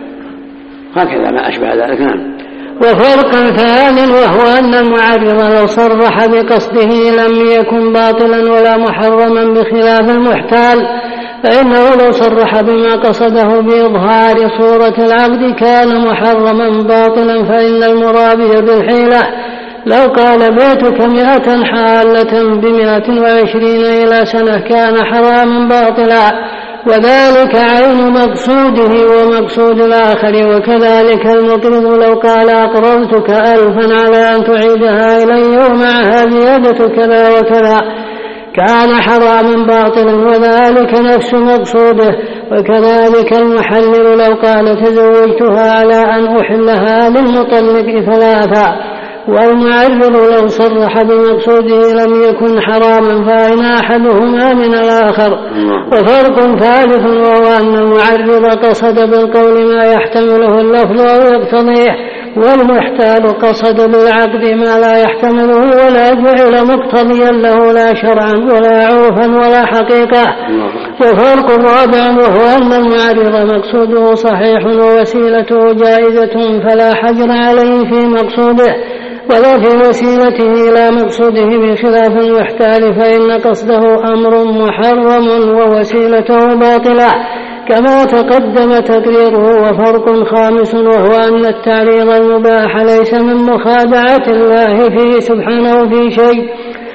Speaker 3: هكذا ما أشبه ذلك. نعم.
Speaker 5: وفرق ثانٍ وهو أن المعرض لو صرح بقصده لم يكن باطلا ولا محرما بخلاف المحتال، فإنه لو صرح بما قصده بإظهار صورة العبد كان محرما باطلا، فإن المرابي بالحيلة لو قال بيتك 100 حالة ب120 إلى سنة كان حراما باطلا، وذلك عين مقصوده ومقصود الآخر. وكذلك المقرض لو قال أقرضتك 1000 على أن تعيدها إلي ومعها زيادة كذا وكذا كان حراما باطلا، وذلك نفس مقصوده. وكذلك المحلل لو قال تزوجتها على أن أحلها للمطلق 3، والمعرض لو صرح بمقصوده لم يكن حراما، فإن أحدهما من الآخر. وفرق ثالث وهو أن المعرض قصد بالقول ما يحتمله اللفظ أو يقتضيه، والمحتال قصد بالعقد ما لا يحتمله ولا جعل مقتضيا له لا شرعا ولا عرفا ولا حقيقة. وفرق رابع وهو أن المعرض مقصوده صحيح ووسيلته جائزة فلا حجر عليه في مقصوده ولا في وسيلته إلى مقصوده، بخلاف المحتال فإن قصده أمر محرم ووسيلته باطلة كما تقدم تقريره. وفرق خامس وهو أن التعريض المباح ليس من مخادعة الله فيه سبحانه في شيء،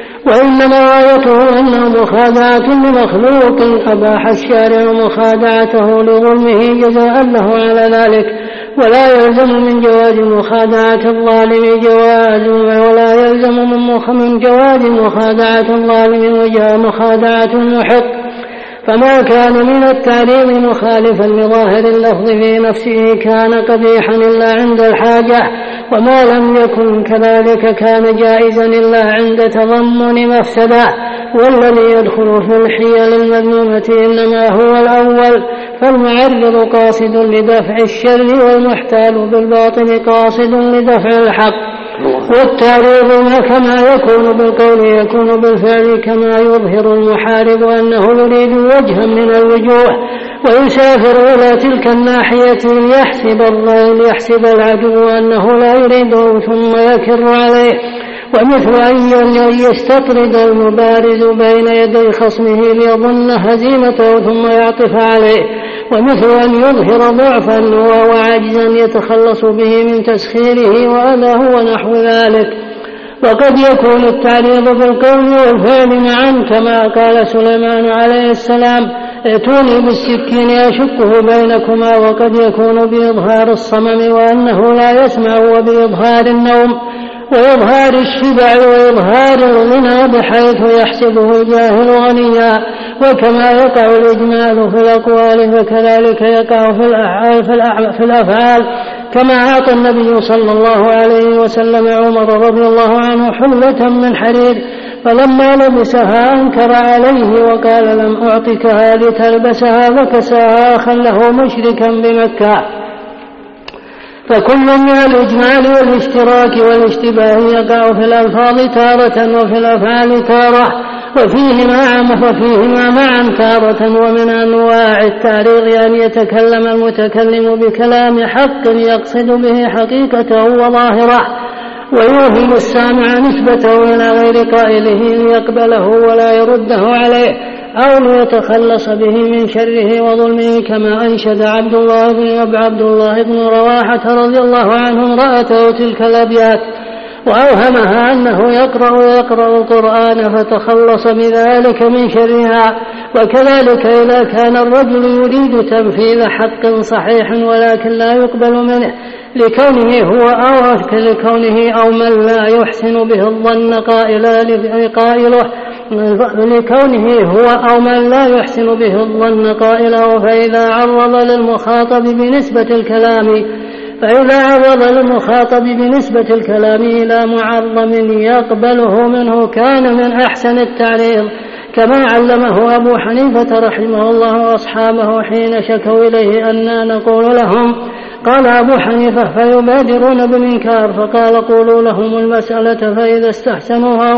Speaker 5: وإنما غايته أنه مخادعة لمخلوق أباح الشارع مخادعته لظلمه جزاء له على ذلك، ولا يلزم من جواز مخادعة الظالم جواز، ولا يلزم من جواز مخادعة الظالم وجاء مخادعة المحق. فما كان من التعريض مخالفا لظاهر اللفظ في نفسه كان قبيحا إلا عند الحاجة، وما لم يكن كذلك كان جائزا إلا عند تضمن مفسدة. والذي يدخل في الحيل المذمومة إنما هو الأول، فالمعرض قاصد لدفع الشر والمحتال بالباطل قاصد لدفع الحق. والتعريض كما يكون بالقول يكون بالفعل، كما يظهر المحارب أنه يريد وجها من الوجوه ويسافر إلى تلك الناحية ليحسب العدو أنه لا يريده ثم يكر عليه، ومثل أن يستطرد المبارز بين يدي خصمه ليظن هزيمته ثم يعطف عليه، ومثل أن يظهر ضعفا وعجزا يتخلص به من تسخيره وأذاه ونحو ذلك. وقد يكون التعريض بالقول والفعل معا، كما قال سليمان عليه السلام ائتوني بالسكين أشقه بينكما، وقد يكون بإظهار الصمم وأنه لا يسمع، وبإظهار النوم وإظهار الشبع وإظهار الغنى بحيث يحسبه الجاهل غنيا. وكما يقع الإجمال في الأقوال فكذلك يقع في الأفعال، كما أعطى النبي صلى الله عليه وسلم عمر رضي الله عنه حلة من حرير فلما لبسها أنكر عليه وقال لم أعطكها لتلبسها، فكساها أخا له مشركا بمكة. فكل من الإجمال والاشتراك والاشتباه يقع في الألفاظ تارة وفي الأفعال تارة، وفيهما معا تارة. ومن أنواع التعريض أن يتكلم المتكلم بكلام حق يقصد به حقيقته وظاهره، ويوهم السامع نسبته إلى غير قائله ليقبله ولا يرده عليه أو ليتخلص به من شره وظلمه، كما أنشد عبد الله بن رواحة رضي الله عنه امرأته تلك الأبيات وأوهمها أنه يقرأ القرآن فتخلص بذلك من شرها. وكذلك إذا كان الرجل يريد تنفيذ حق صحيح ولكن لا يقبل منه لكونه أو من لا يحسن به الظن قائله فإذا عرض للمخاطب بنسبة الكلام إلى معظم يقبله منه كان من أحسن التعريض، كما علمه أبو حنيفة رحمه الله وأصحابه حين شكوا إليه أننا نقول لهم. قال أبو حنيفة فيبادرون بالإنكار، فقال قولوا لهم المسألة فإذا استحسنوها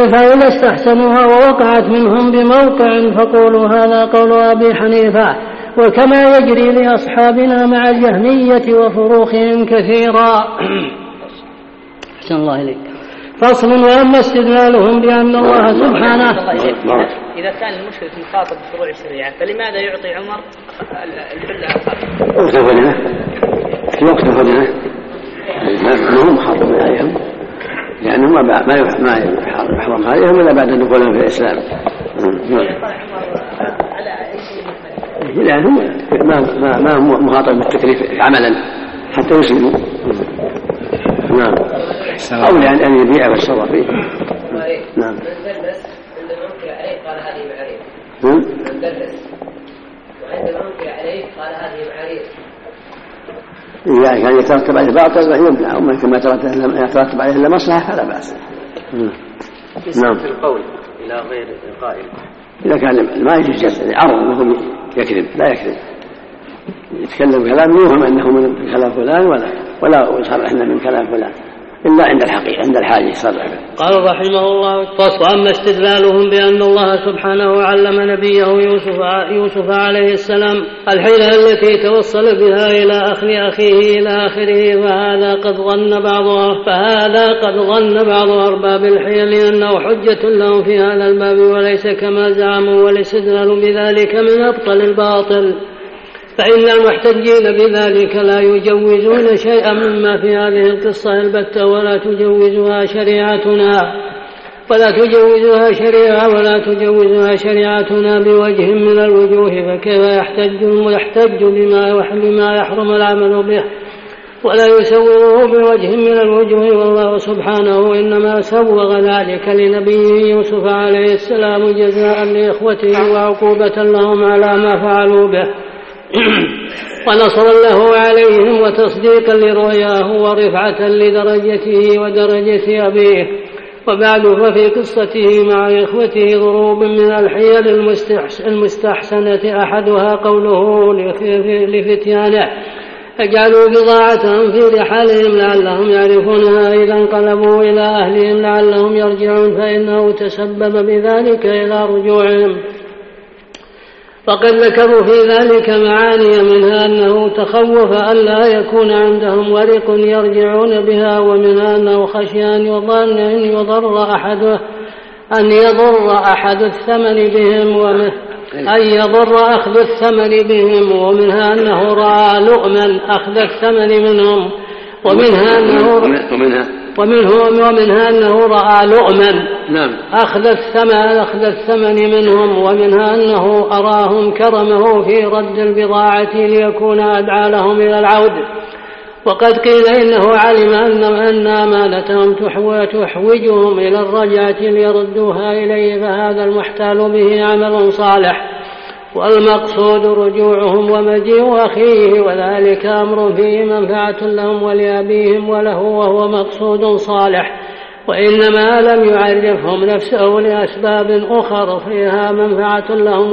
Speaker 5: ووقعت منهم بموقع فقولوا هذا قول أبي حنيفة. وكما يجري لأصحابنا مع الجهمية وفروخهم كثيرا. أحسن الله إليك. فصل. وأما استدلالهم بأن الله سبحانه
Speaker 4: إذا كان المشرك مخاطب بفروع الشريعة فلماذا يعطي عمر الحل
Speaker 3: وقت الفضيلة ما هم مخاطب عليهم لأنهم ما يحرم عليهم إلا بعد دخولهم في الإسلام. لأنهم ما هم مخاطب بالتكليف عملا حتى يسلموا. نعم. أو لأن يبيع ويشترى فيه. نعم.
Speaker 7: قال هذه معاريض. من درس وعندما أنكر عليه قال هذه معاريض.
Speaker 3: إذا كان يترتب عليه باطل يمنع، وما كما يترتب عليه إلا مصلحة فلا بأس.
Speaker 6: نعم. في القول إلى غير القائل.
Speaker 3: إذا كان ما يجوز عرض مثل يكذب لا يكذب، يتكلم كلام يوهم أنه من كلام فلان ولا يصرح أنه من كلام فلان إلا عند الحقيقة عند الحاجة يصرح به.
Speaker 5: قال رحمه الله. وأما استدلالهم بأن الله سبحانه علم نبيه يوسف عليه السلام الحيلة التي توصل بها إلى أخذ أخيه إلى آخره فهذا قد ظن بعض أرباب الحيل أنه حجة لهم في هذا الباب وليس كما زعموا، والاستدلال بذلك من أبطل الباطل، فإن المحتجين بذلك لا يجوزون شيئا مما في هذه القصة البتة ولا تجوزها شريعتنا بوجه من الوجوه، فكيف يحتج بما يحرم العمل به ولا يسوغه بوجه من الوجوه، والله سبحانه إنما سوغ ذلك لنبيه يوسف عليه السلام جزاء لإخوته وعقوبة لهم على ما فعلوا به ونصرا له عليهم وتصديقا لرؤياه ورفعة لدرجته ودرجة أبيه. وبعد ففي قصته مع إخوته ضروب من الحيل المستحسنة أحدها قوله لفتيانه اجعلوا بضاعتهم في رحالهم لعلهم يعرفونها إذا انقلبوا إلى أهلهم لعلهم يرجعون، فإنه تسبب بذلك إلى رجوعهم. فقد ذكروا في ذلك معاني منها أنه تخوف أن لا يكون عندهم ورق يرجعون بها، ومنها أنه خشي أن يضر أحد الثمن بهم ومنها أنه رأى لؤما أخذ الثمن منهم، ومنها أنه رأى لؤما أخذ الثمن منهم، ومنها أنه أراهم كرمه في رد البضاعة ليكون أدعى لهم إلى العود. وقد قيل إنه علم أن أمانتهم تحوجهم إلى الرجعة ليردوها إليه، فهذا المحتال به عمل صالح، والمقصود رجوعهم ومجيء أخيه، وذلك أمر فيه منفعة لهم ولأبيهم وله، وهو مقصود صالح، وإنما لم يعرفهم نفسه لأسباب أخر فيها منفعة لهم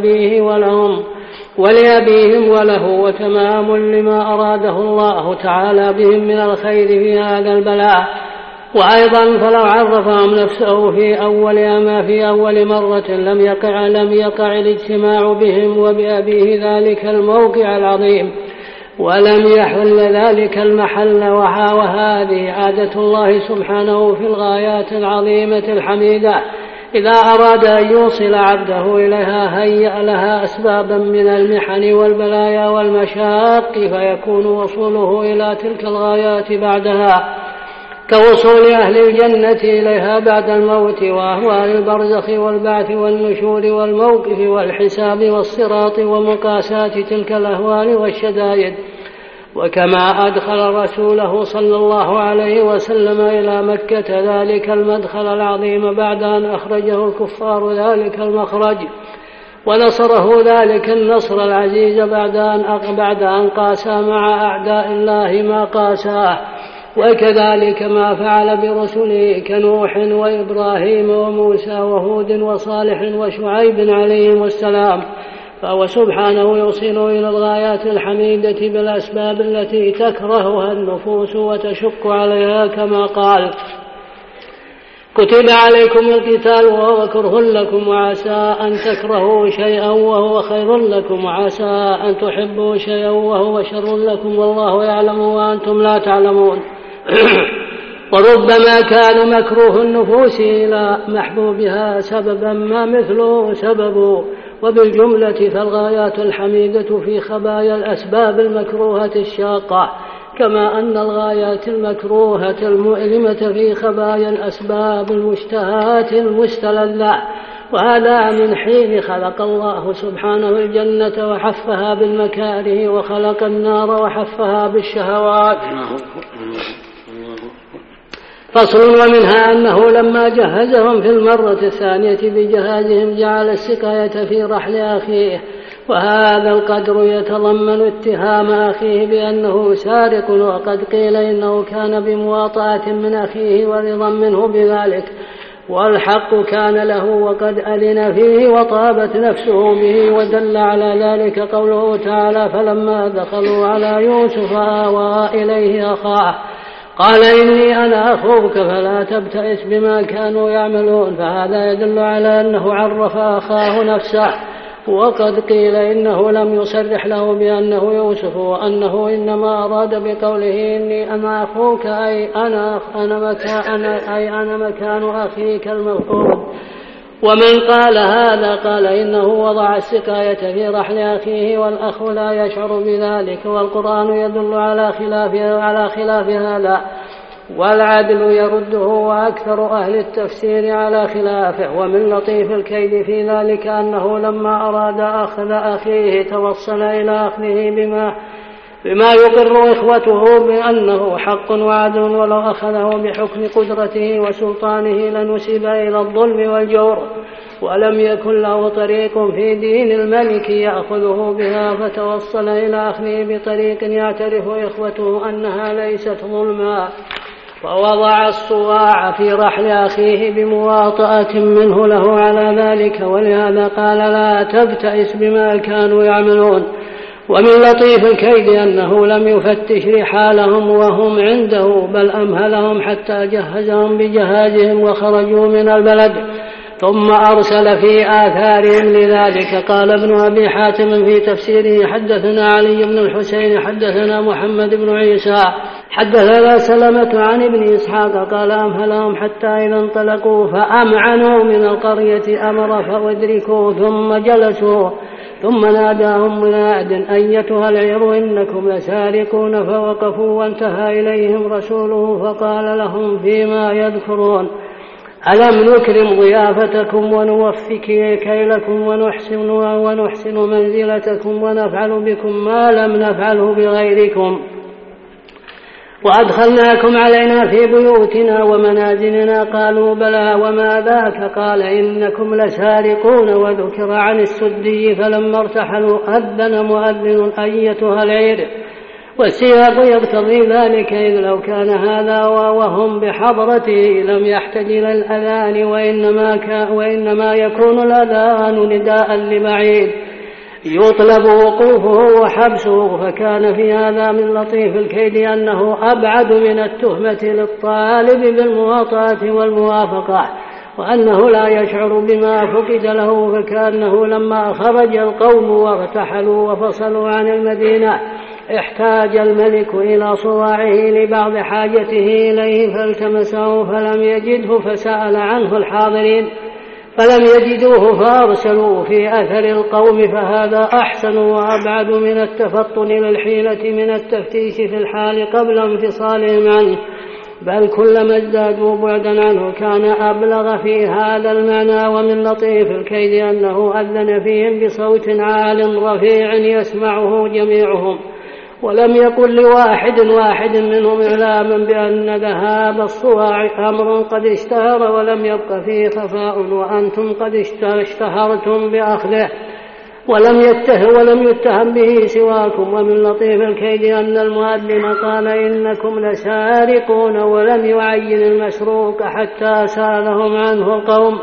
Speaker 5: ولأبيهم وله وتمام لما أراده الله تعالى بهم من الخير في هذا البلاء. وأيضا فلو عرفهم نفسه في أول مرة لم يقع الاجتماع بهم وبأبيه ذلك الموقع العظيم، ولم يحل ذلك المحل. وهذه عادة الله سبحانه في الغايات العظيمة الحميدة، إذا أراد أن يوصل عبده إليها هيأ لها أسبابا من المحن والبلايا والمشاق، فيكون وصوله إلى تلك الغايات بعدها كوصول أهل الجنة إليها بعد الموت، وأهوال البرزخ والبعث والنشور والموقف والحساب والصراط ومقاسات تلك الأهوال والشدائد. وكما أدخل رسوله صلى الله عليه وسلم إلى مكة ذلك المدخل العظيم بعد أن أخرجه الكفار ذلك المخرج، ونصره ذلك النصر العزيز بعد أن قاسى مع أعداء الله ما قاساه، وكذلك ما فعل برسله كنوح وإبراهيم وموسى وهود وصالح وشعيب عليهم السلام. فهو سبحانه يوصل إلى الغايات الحميدة بالأسباب التي تكرهها النفوس وتشق عليها، كما قال كتب عليكم القتال وهو كره لكم وعسى أن تكرهوا شيئا وهو خير لكم وعسى أن تحبوا شيئا وهو شر لكم والله يعلم وأنتم لا تعلمون. وربما كان مكروه النفوس إلى محبوبها سببا ما مثله سبب، وبالجملة فالغايات الحميدة في خبايا الأسباب المكروهة الشاقة، كما أن الغايات المكروهة المؤلمة في خبايا الأسباب المشتهاة المستلذة. وهذا من حين خلق الله سبحانه الجنة وحفها بالمكاره، وخلق النار وحفها بالشهوات. فصل. ومنها أنه لما جهزهم في المرة الثانية بجهازهم جعل السقاية في رحل أخيه، وهذا القدر يتضمن اتهام أخيه بأنه سارق، وقد قيل إنه كان بمواطأة من أخيه ورضا منه بذلك، والحق كان له وقد أذن فيه وطابت نفسه به. ودل على ذلك قوله تعالى: فلما دخلوا على يوسف آوى إليه أخاه قال إني أنا أخوك فلا تبتئس بما كانوا يعملون. فهذا يدل على أنه عرف أخاه نفسه، وقد قيل إنه لم يصرح له بأنه يوسف، وأنه إنما أراد بقوله إني أنا أخوك أي أنا مكان أخيك المفقود. ومن قال هذا قال إنه وضع السقاية في رحل أخيه والأخ لا يشعر بذلك، والقرآن يدل على خلاف هذا، والعدل يرده وأكثر أهل التفسير على خلافه. ومن لطيف الكيد في ذلك أنه لما أراد أخذ أخيه توصل إلى أخذه بما يقر إخوته بأنه حق وعدل، ولو أخذه بحكم قدرته وسلطانه لنسب إلى الظلم والجور، ولم يكن له طريق في دين الملك يأخذه بها، فتوصل إلى أخذه بطريق يعترف إخوته أنها ليست ظلما، فوضع الصواع في رحل أخيه بمواطأة منه له على ذلك، ولهذا قال لا تبتئس بما كانوا يعملون. ومن لطيف الكيد أنه لم يفتش رحالهم وهم عنده، بل أمهلهم حتى جهزهم بجهازهم وخرجوا من البلد، ثم أرسل في آثارهم لذلك. قال ابن أبي حاتم في تفسيره: حدثنا علي بن الحسين حدثنا محمد بن عيسى حدثنا سلمة عن ابن إسحاق قال أمهلهم حتى إذا انطلقوا فأمعنوا من القرية أمر فأدركوا ثم جلسوا، ثم ناداهم مناد: أيتها العير إنكم لسارقون، فوقفوا وانتهى إليهم رسوله فقال لهم فيما يذكرون: ألم نكرم ضيافتكم ونوفك كيلكم ونحسن منزلتكم ونفعل بكم ما لم نفعله بغيركم، وأدخلناكم علينا في بيوتنا ومنازلنا؟ قالوا بلى وما ذاك؟ قال إنكم لسارقون. وذكر عن السدي فلما ارتحلوا أذن مؤذن أيتها العير، والسياق يقتضي ذلك، إذ لو كان هذا وهم بحضرته لم يحتج إلى الأذان، وإنما يكون الأذان نداء لبعيد يطلب وقوفه وحبسه. فكان في هذا من لطيف الكيد أنه أبعد من التهمة للطالب بالمواطأة والموافقة، وأنه لا يشعر بما فقد له، فكأنه لما خرج القوم وارتحلوا وفصلوا عن المدينة احتاج الملك إلى صواعه لبعض حاجته إليه فالتمسه فلم يجده، فسأل عنه الحاضرين فلم يجدوه فأرسلوا في أثر القوم، فهذا أحسن وأبعد من التفطن للحيلة من التفتيش في الحال قبل انفصالهم عنه، بل كلما ازدادوا بعدا عنه كان أبلغ في هذا المعنى. ومن لطيف الكيد أنه أذن فيهم بصوت عال رفيع يسمعه جميعهم، ولم يقل لواحد منهم إعلاما بأن ذهاب الصواع أمر قد اشتهر ولم يبق فيه خفاء، وأنتم قد اشتهرتم بأخذه ولم يتهم به سواكم. ومن لطيف الكيد أن المؤذن قال إنكم لسارقون ولم يعين المسروق حتى سألهم عنه القوم،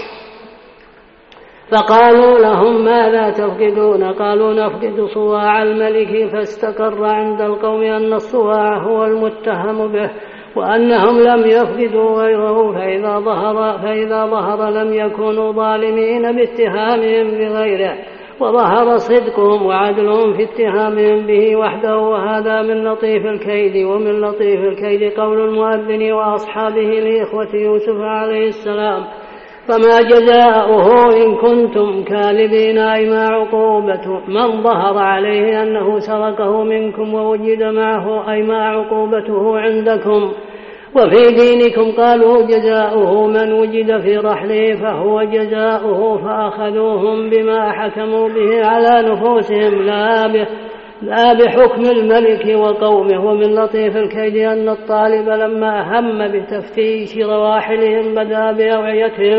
Speaker 5: فقالوا لهم ماذا تفقدون؟ قالوا نفقد صواع الملك، فاستقر عند القوم أن الصواع هو المتهم به، وأنهم لم يفقدوا غيره، فإذا ظهر لم يكونوا ظالمين باتهامهم بغيره، وظهر صدقهم وعدلهم في اتهامهم به وحده. وهذا من لطيف الكيد. ومن لطيف الكيد قول المؤذن وأصحابه لإخوة يوسف عليه السلام: فما جزاؤه إن كنتم كاذبين، أي ما عقوبته من ظهر عليه أنه سرقه منكم ووجد معه، أي ما عقوبته عندكم وفي دينكم. قالوا: جزاؤه من وجد في رحله فهو جزاؤه، فأخذوهم بما حكموا به على نفوسهم لا بحكم الملك وقومه. ومن لطيف الكيد أن الطالب لما هم بتفتيش رواحلهم بدأ بأوعيتهم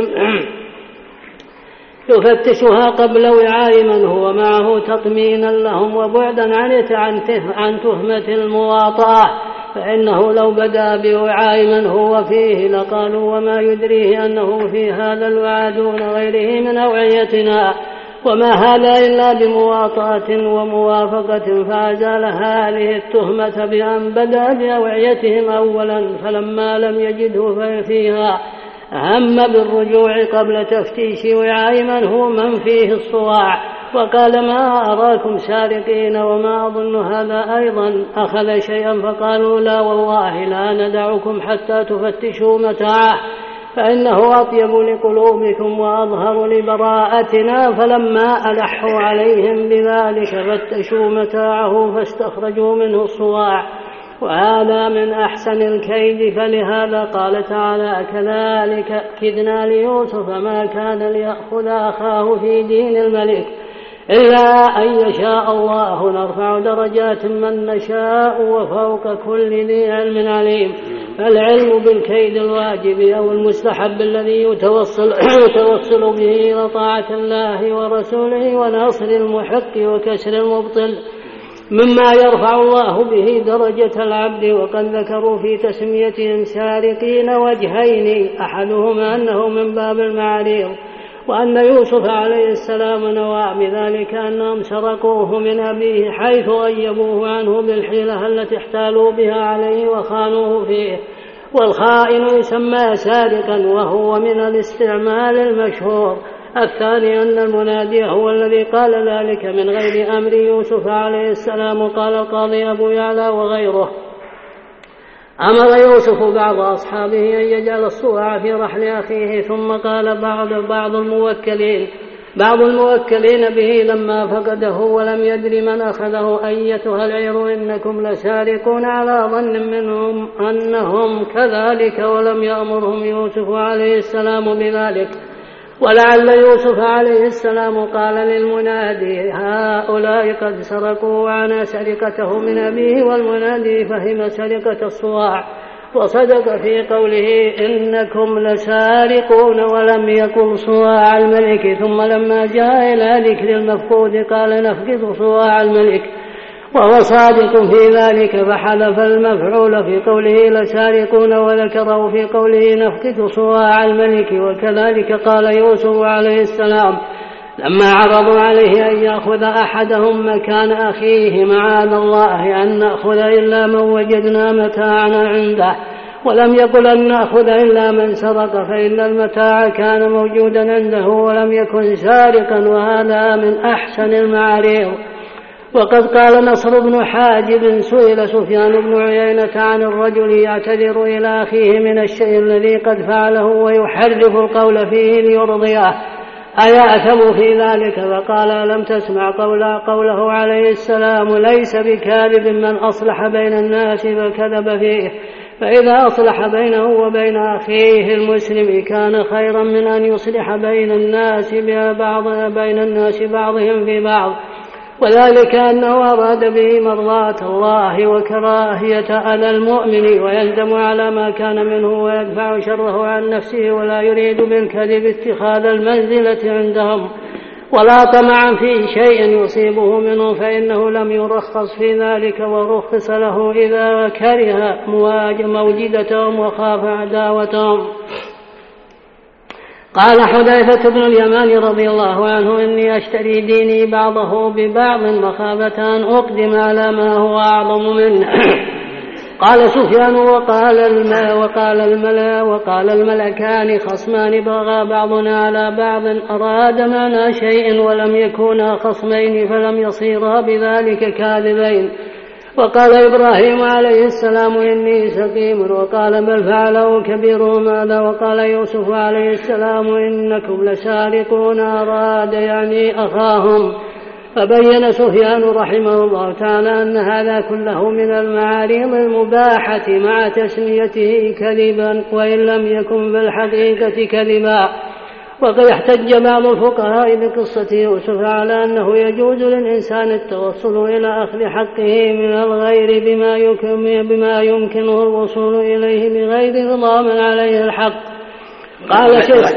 Speaker 5: يفتشها قبل وعاء من هو معه تطمينا لهم وبعدا عن تهمة المواطأة، فإنه لو بدأ بوعاء من هو فيه لقالوا: وما يدريه أنه في هذا الوعاء دون غيره من أوعيتنا، وما هذا إلا بمواطأة وموافقة. فأزال هذه التهمة بأن بدأ بأوعيتهم أولا، فلما لم يجده فيها هم بالرجوع قبل تفتيش وعاء من فيه الصواع، وقال: ما أراكم سارقين وما أظن هذا أيضا أخذ شيئا. فقالوا: لا والله لا ندعكم حتى تفتشوا متاعه، فإنه أطيب لقلوبكم وأظهر لبراءتنا. فلما ألحوا عليهم بذلك فتشوا متاعه فاستخرجوا منه الصواع، وهذا من أحسن الكيد. فلهذا قال تعالى: كذلك كدنا ليوسف ما كان ليأخذ أخاه في دين الملك إلا أن يشاء الله نرفع درجات من نشاء وفوق كل ذي علم عليم. فالعلم بالكيد الواجب أو المستحب الذي يتوصل به إلى طاعة الله ورسوله ونصر المحق وكسر المبطل مما يرفع الله به درجة العبد. وقد ذكروا في تسميتهم سارقين وجهين: أحدهما أنه من باب المعاريض، وأن يوسف عليه السلام نوى بذلك أنهم سرقوه من أبيه حيث غيبوه عنه بالحيلة التي احتالوا بها عليه وخانوه فيه. والخائن يسمى سارقا وهو من الاستعمال المشهور. الثاني أن المنادي هو الذي قال ذلك من غير أمر يوسف عليه السلام. قال القاضي أبو يعلى وغيره: أمر يوسف بعض أصحابه أن يجعل الصواع في رحل أخيه، ثم قال بعض الموكلين به لما فقده ولم يدر من أخذه: أيتها العير إنكم لسارقون، على ظن منهم أنهم كذلك، ولم يأمرهم يوسف عليه السلام بذلك. ولعل يوسف عليه السلام قال للمنادي: هؤلاء قد سرقوا وعنى سرقته من أبيه، والمنادي فهم سرقة الصواع وصدق في قوله: إنكم لسارقون، ولم يقل صواع الملك. ثم لما جاء إلى ذكر المفقود قال: نفقد صواع الملك، وهو صادق في ذلك، فحذف المفعول في قوله لسارقون وذكره في قوله نفقد صواع الملك. وكذلك قال يوسف عليه السلام لما عرضوا عليه أن يأخذ أحدهم مكان أخيه: معاذ الله أن نأخذ إلا من وجدنا متاعنا عنده، ولم يقل أن نأخذ إلا من سرق، فإن المتاع كان موجودا عنده ولم يكن سارقا، وهذا من أحسن المعاريض. وقد قال نصر بن حاجب: سئل سفيان بن عيينة عن الرجل يعتذر إلى أخيه من الشيء الذي قد فعله ويحرف القول فيه ليرضيه، أيأثم في ذلك؟ فقال: لم تسمع قوله عليه السلام: ليس بكاذب من أصلح بين الناس فكذب فيه، فإذا أصلح بينه وبين أخيه المسلم كان خيرا من أن يصلح بين الناس بعضهم في بعض. وذلك أنه أراد به مرضاة الله وكراهية أذى المؤمن، ويندم على ما كان منه ويدفع شره عن نفسه، ولا يريد بالكذب اتخاذ المنزلة عندهم ولا طمعا في شيء يصيبه منه، فإنه لم يرخص في ذلك، ورخص له إذا كره موجدتهم وخاف عداوتهم. قال حذيفة بن اليمان رضي الله عنه: إني أشتري ديني بعضه ببعض مخافة أن أقدم على ما هو أعظم منه. قال سفيان وقال الملكان خصمان بغى بعضنا على بعض أراد معنا شيء ولم يكونا خصمين فلم يصيرا بذلك كاذبين. وقال إبراهيم عليه السلام إني سقيم وقال بل فعله كبيرهم هذا. وقال يوسف عليه السلام إنكم لسارقون أراد يعني أخاهم. فبين سفيان رحمه الله تعالى أن هذا كله من المعاريض المباحة مع تسميته كذبا وإن لم يكن في الحقيقة كذبا. وقد احتج بعض الفقهاء بقصة يوسف على أنه يجوز للإنسان التوصل إلى أخذ حقه من الغير بما يمكنه الوصول إليه بغير نظام عليه الحق. قال شيخ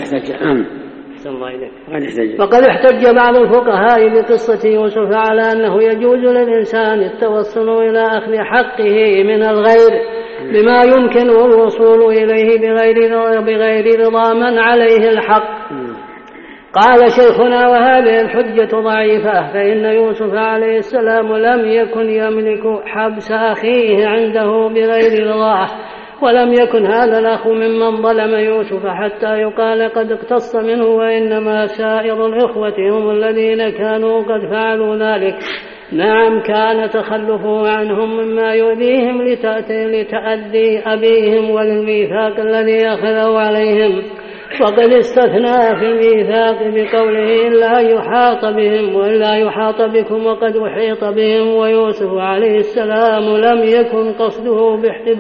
Speaker 5: وقد احتج بعض الفقهاء بقصة يوسف على أنه يجوز للإنسان التوصل إلى أخذ حقه من الغير بما يمكن الوصول إليه بغير نظام عليه الحق. قال شيخنا وهذه الحجة ضعيفة فإن يوسف عليه السلام لم يكن يملك حبس أخيه عنده بغير رضاه ولم يكن هذا الأخ ممن ظلم يوسف حتى يقال قد اقتص منه وإنما سائر الإخوة هم الذين كانوا قد فعلوا ذلك. نعم كان تخلفه عنهم مما يؤذيهم لتأدي أبيهم وللميثاق الذي أخذوا عليهم. وقد استثنى في الميثاق بقوله إلا يحاط بهم وإلا يحاط بكم وقد أحيط بهم. ويوسف عليه السلام لم يكن قصده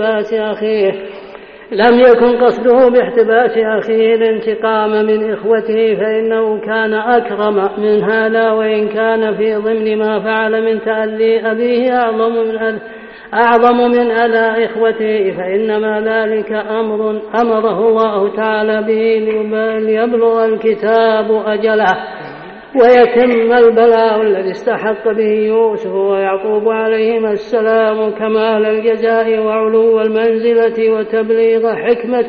Speaker 5: باحتباس أخيه الانتقام من إخوته فإنه كان أكرم من هذا وإن كان في ضمن ما فعل من تأذي أبيه أعظم من أذى إخوته فإنما ذلك أمره الله تعالى به ليبلغ الكتاب أجله ويتم البلاء الذي استحق به يوسف ويعقوب عليهما السلام كمال الجزاء وعلو المنزلة وتبلغ حكمة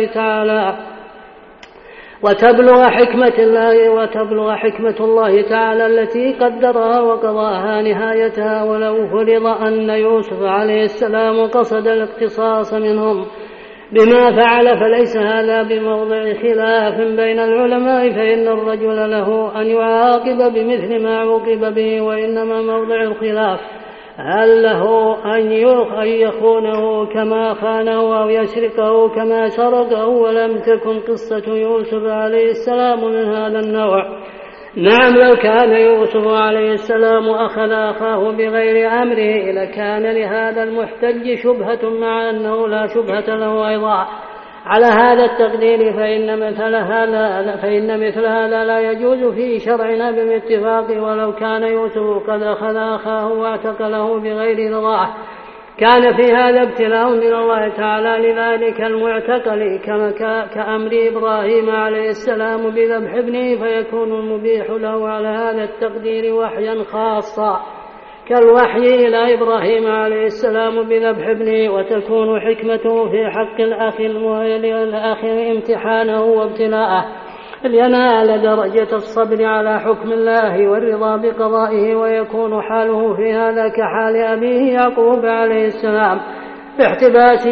Speaker 5: الله تعالى التي قدرها وقضاها نهايتها. ولو فرض أن يوسف عليه السلام قصد الاقتصاص منهم بما فعل فليس هذا بموضع خلاف بين العلماء فإن الرجل له أن يعاقب بمثل ما عوقب به وإنما موضع الخلاف هل له أن يخونه كما خانه أو يسرقه كما سرقه. ولم تكن قصة يوسف عليه السلام من هذا النوع. نعم لو كان يوسف عليه السلام أخذ أخاه بغير أمره لكان لهذا المحتج شبهة مع أنه لا شبهة له أيضا على هذا التقدير فإن مثل هذا لا يجوز في شرعنا بالاتفاق. ولو كان يوسف قد أخذ أخاه واعتقله بغير رضاه كان في هذا ابتلاء من الله تعالى لذلك المعتقل كأمر إبراهيم عليه السلام بذبح ابنه فيكون المبيح له على هذا التقدير وحيا خاصا كالوحي إلى إبراهيم عليه السلام بذبح ابنه وتكون حكمته في حق الأخ امتحانه وابتلاءه لينال درجة الصبر على حكم الله والرضا بقضائه ويكون حاله في هذا كحال أبيه يعقوب عليه السلام باحتباس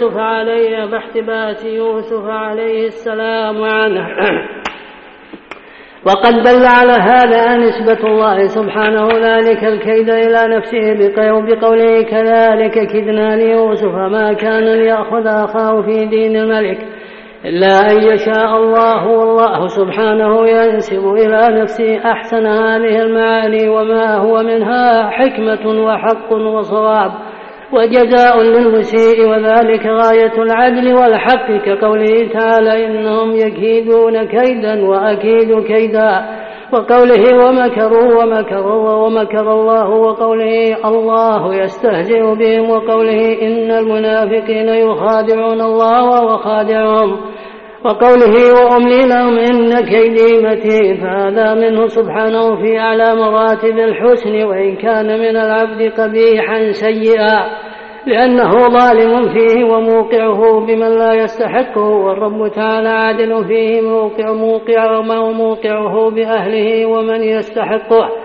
Speaker 5: يوسف عليه السلام عنه. وقد دل على هذا نسبة الله سبحانه ذلك الكيد إلى نفسه بقوله كذلك كدنا ليوسف ما كان ليأخذ أخاه في دين الملك إلا أن يشاء الله. والله سبحانه ينسب إلى نفسه أحسن هذه المعاني وما هو منها حكمة وحق وصواب وجزاء للمسيء وذلك غاية العدل والحق كقوله تعالى إنهم يكيدون كيدا وأكيد كيدا وقوله ومكر الله وقوله الله يستهزئ بهم وقوله إن المنافقين يخادعون الله وهو خادعهم وقوله وأملي لهم إن كيدي متين. فهذا منه سبحانه في أعلى مراتب الحسن وإن كان من العبد قبيحا سيئا لأنه ظالم فيه وموقعه بمن لا يستحقه والرب تعالى عادل فيه موقعه بأهله ومن يستحقه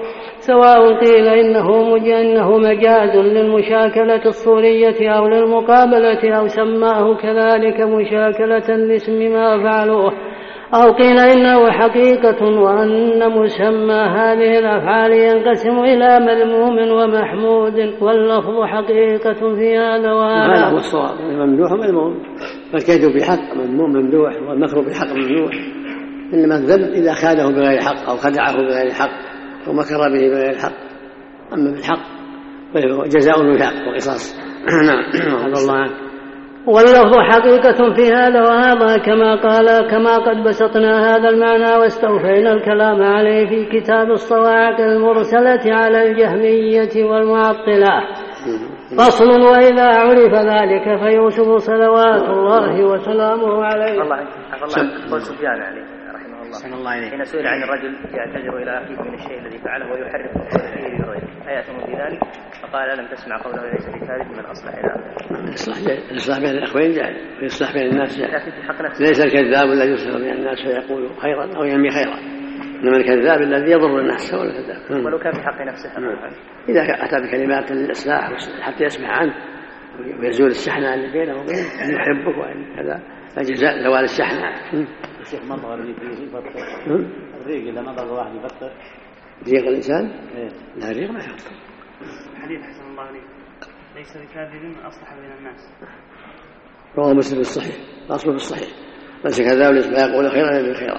Speaker 5: سواء قيل إنه مجاز للمشاكلة الصورية أو للمقابلة أو سماه كذلك مشاكلة لاسم ما فعلوه، أو قيل إنه حقيقة وأن مسمى هذه الأفعال ينقسم إلى مذموم ومحمود، واللفظ حقيقة في هذا وهذا.
Speaker 8: هذا هو الصواب، الممدوح ومذموم، فالكيد بحق مذموم ممدوح، والمكر بحق ممدوح. إنما الذنب إذا خاده بغير حق أو خدعه بغير حق أو مكر به بغير حق. أما بالحق فهو جزاء وفاق وقصاص. نعم الله عنه.
Speaker 5: واللفظ حقيقة في هذا وهذا كما قد بسطنا هذا المعنى واستوفينا الكلام عليه في كتاب الصواعق المرسلة على الجهمية والمعطلة. فصل: وإذا عرف ذلك فيوسف صلوات الله وسلامه عليه.
Speaker 9: الله قول سفيان عليه رحمه الله حين سئل عن الرجل يعتذر إلى أخيه من الشيء الذي فعله ويحرف فيه بغيره أيأثم في ذلك؟ فقال: ألم تسمع قوله ليس بكاذب من أصلح إلى
Speaker 8: الإصلاح بين الأخوين جائز، والإصلاح بين الناس جائز. ليس الكذاب الذي يصلح بين الناس فيقول خيرا أو ينمي خيرا، إنما الكذاب الذي يضر الناس هو الكذاب.
Speaker 9: ولو كان في حق نفسه
Speaker 8: إذا أتى بكلمات للإصلاح حتى يسمع عنه ويزول الشحنة اللي بينه وبينه أن يحبك وأن كذا، فجزاء زوال الشحنة.
Speaker 10: الشيخ منظر الريق يفطر، الريق إذا نظر واحد يفطر
Speaker 8: ريق الإنسان؟ لا ريق ما يفطر.
Speaker 9: حديث حسن الله عليه ليس بكاذب من أصلح بين الناس،
Speaker 8: رواه مسلم الصحيح، الأصل في الصحيح ليس كذاب لا يقول خيرا إلا بالخير.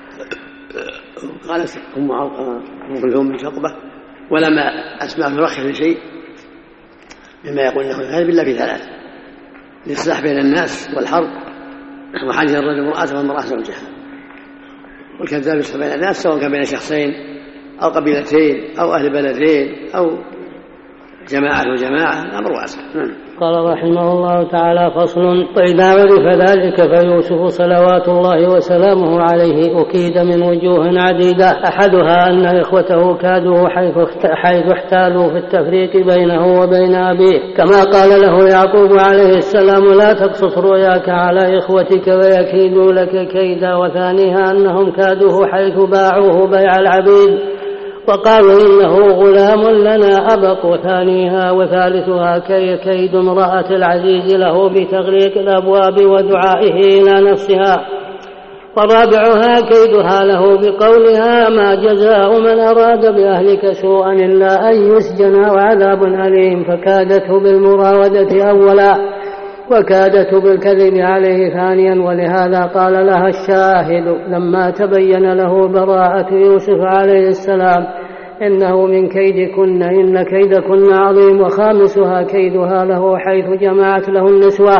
Speaker 8: قالت أم كلثوم بنت عقبة: ولما أسمع يرخص لشيء مما يقول انه كاذب الا في ثلاث: الاصلاح بين الناس والحرب وحاجز الرجل امرأته والمرأة زوجها. والكذاب يصلح بين الناس سواء كان بين شخصين أو قبيلتين أو أهل بلدين أو جماعة وجماعة، الأمر واسع.
Speaker 5: قال رحمه الله تعالى: فصل: وإذا عرف ذلك فيوسف صلوات الله وسلامه عليه أكيد من وجوه عديدة، أحدها أن إخوته كادوا حيث احتالوا في التفريق بينه وبين أبيه، كما قال له يعقوب عليه السلام: لا تقصص رؤياك على إخوتك ويكيدوا لك كيدا. وثانيها أنهم كادوه حيث باعوه بيع العبيد وقالوا إنه غلام لنا أبق. وثانيها وثالثها كيد امرأة العزيز له بتغليق الأبواب ودعائه إلى نفسها. ورابعها كيدها له بقولها: ما جزاء من أراد بأهلك سوءا إلا أن يسجن وعذاب أليم. فكادته بالمراودة أولا وكادته بالكذب عليه ثانيا. ولهذا قال لها الشاهد لما تبين له براءة يوسف عليه السلام: إنه من كيدكن إن كيدكن عظيم. وخامسها كيدها له حيث جمعت له النسوة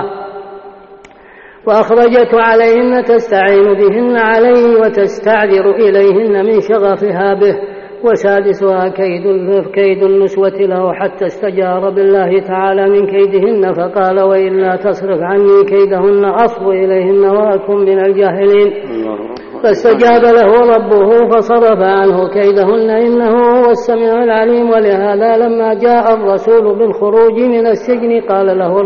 Speaker 5: وأخرجت عليهن تستعين بهن عليه وتستعذر إليهن من شغفها به. وسادسها كيد النسوة له حتى استجار بالله تعالى من كيدهن فقال: وإلا تصرف عني كيدهن أصب إليهن وأكن من الجاهلين. فاستجاب له ربه فصرف عنه كيدهن إنه هو السميع العليم. ولهذا لما جاء الرسول بالخروج من السجن قال له: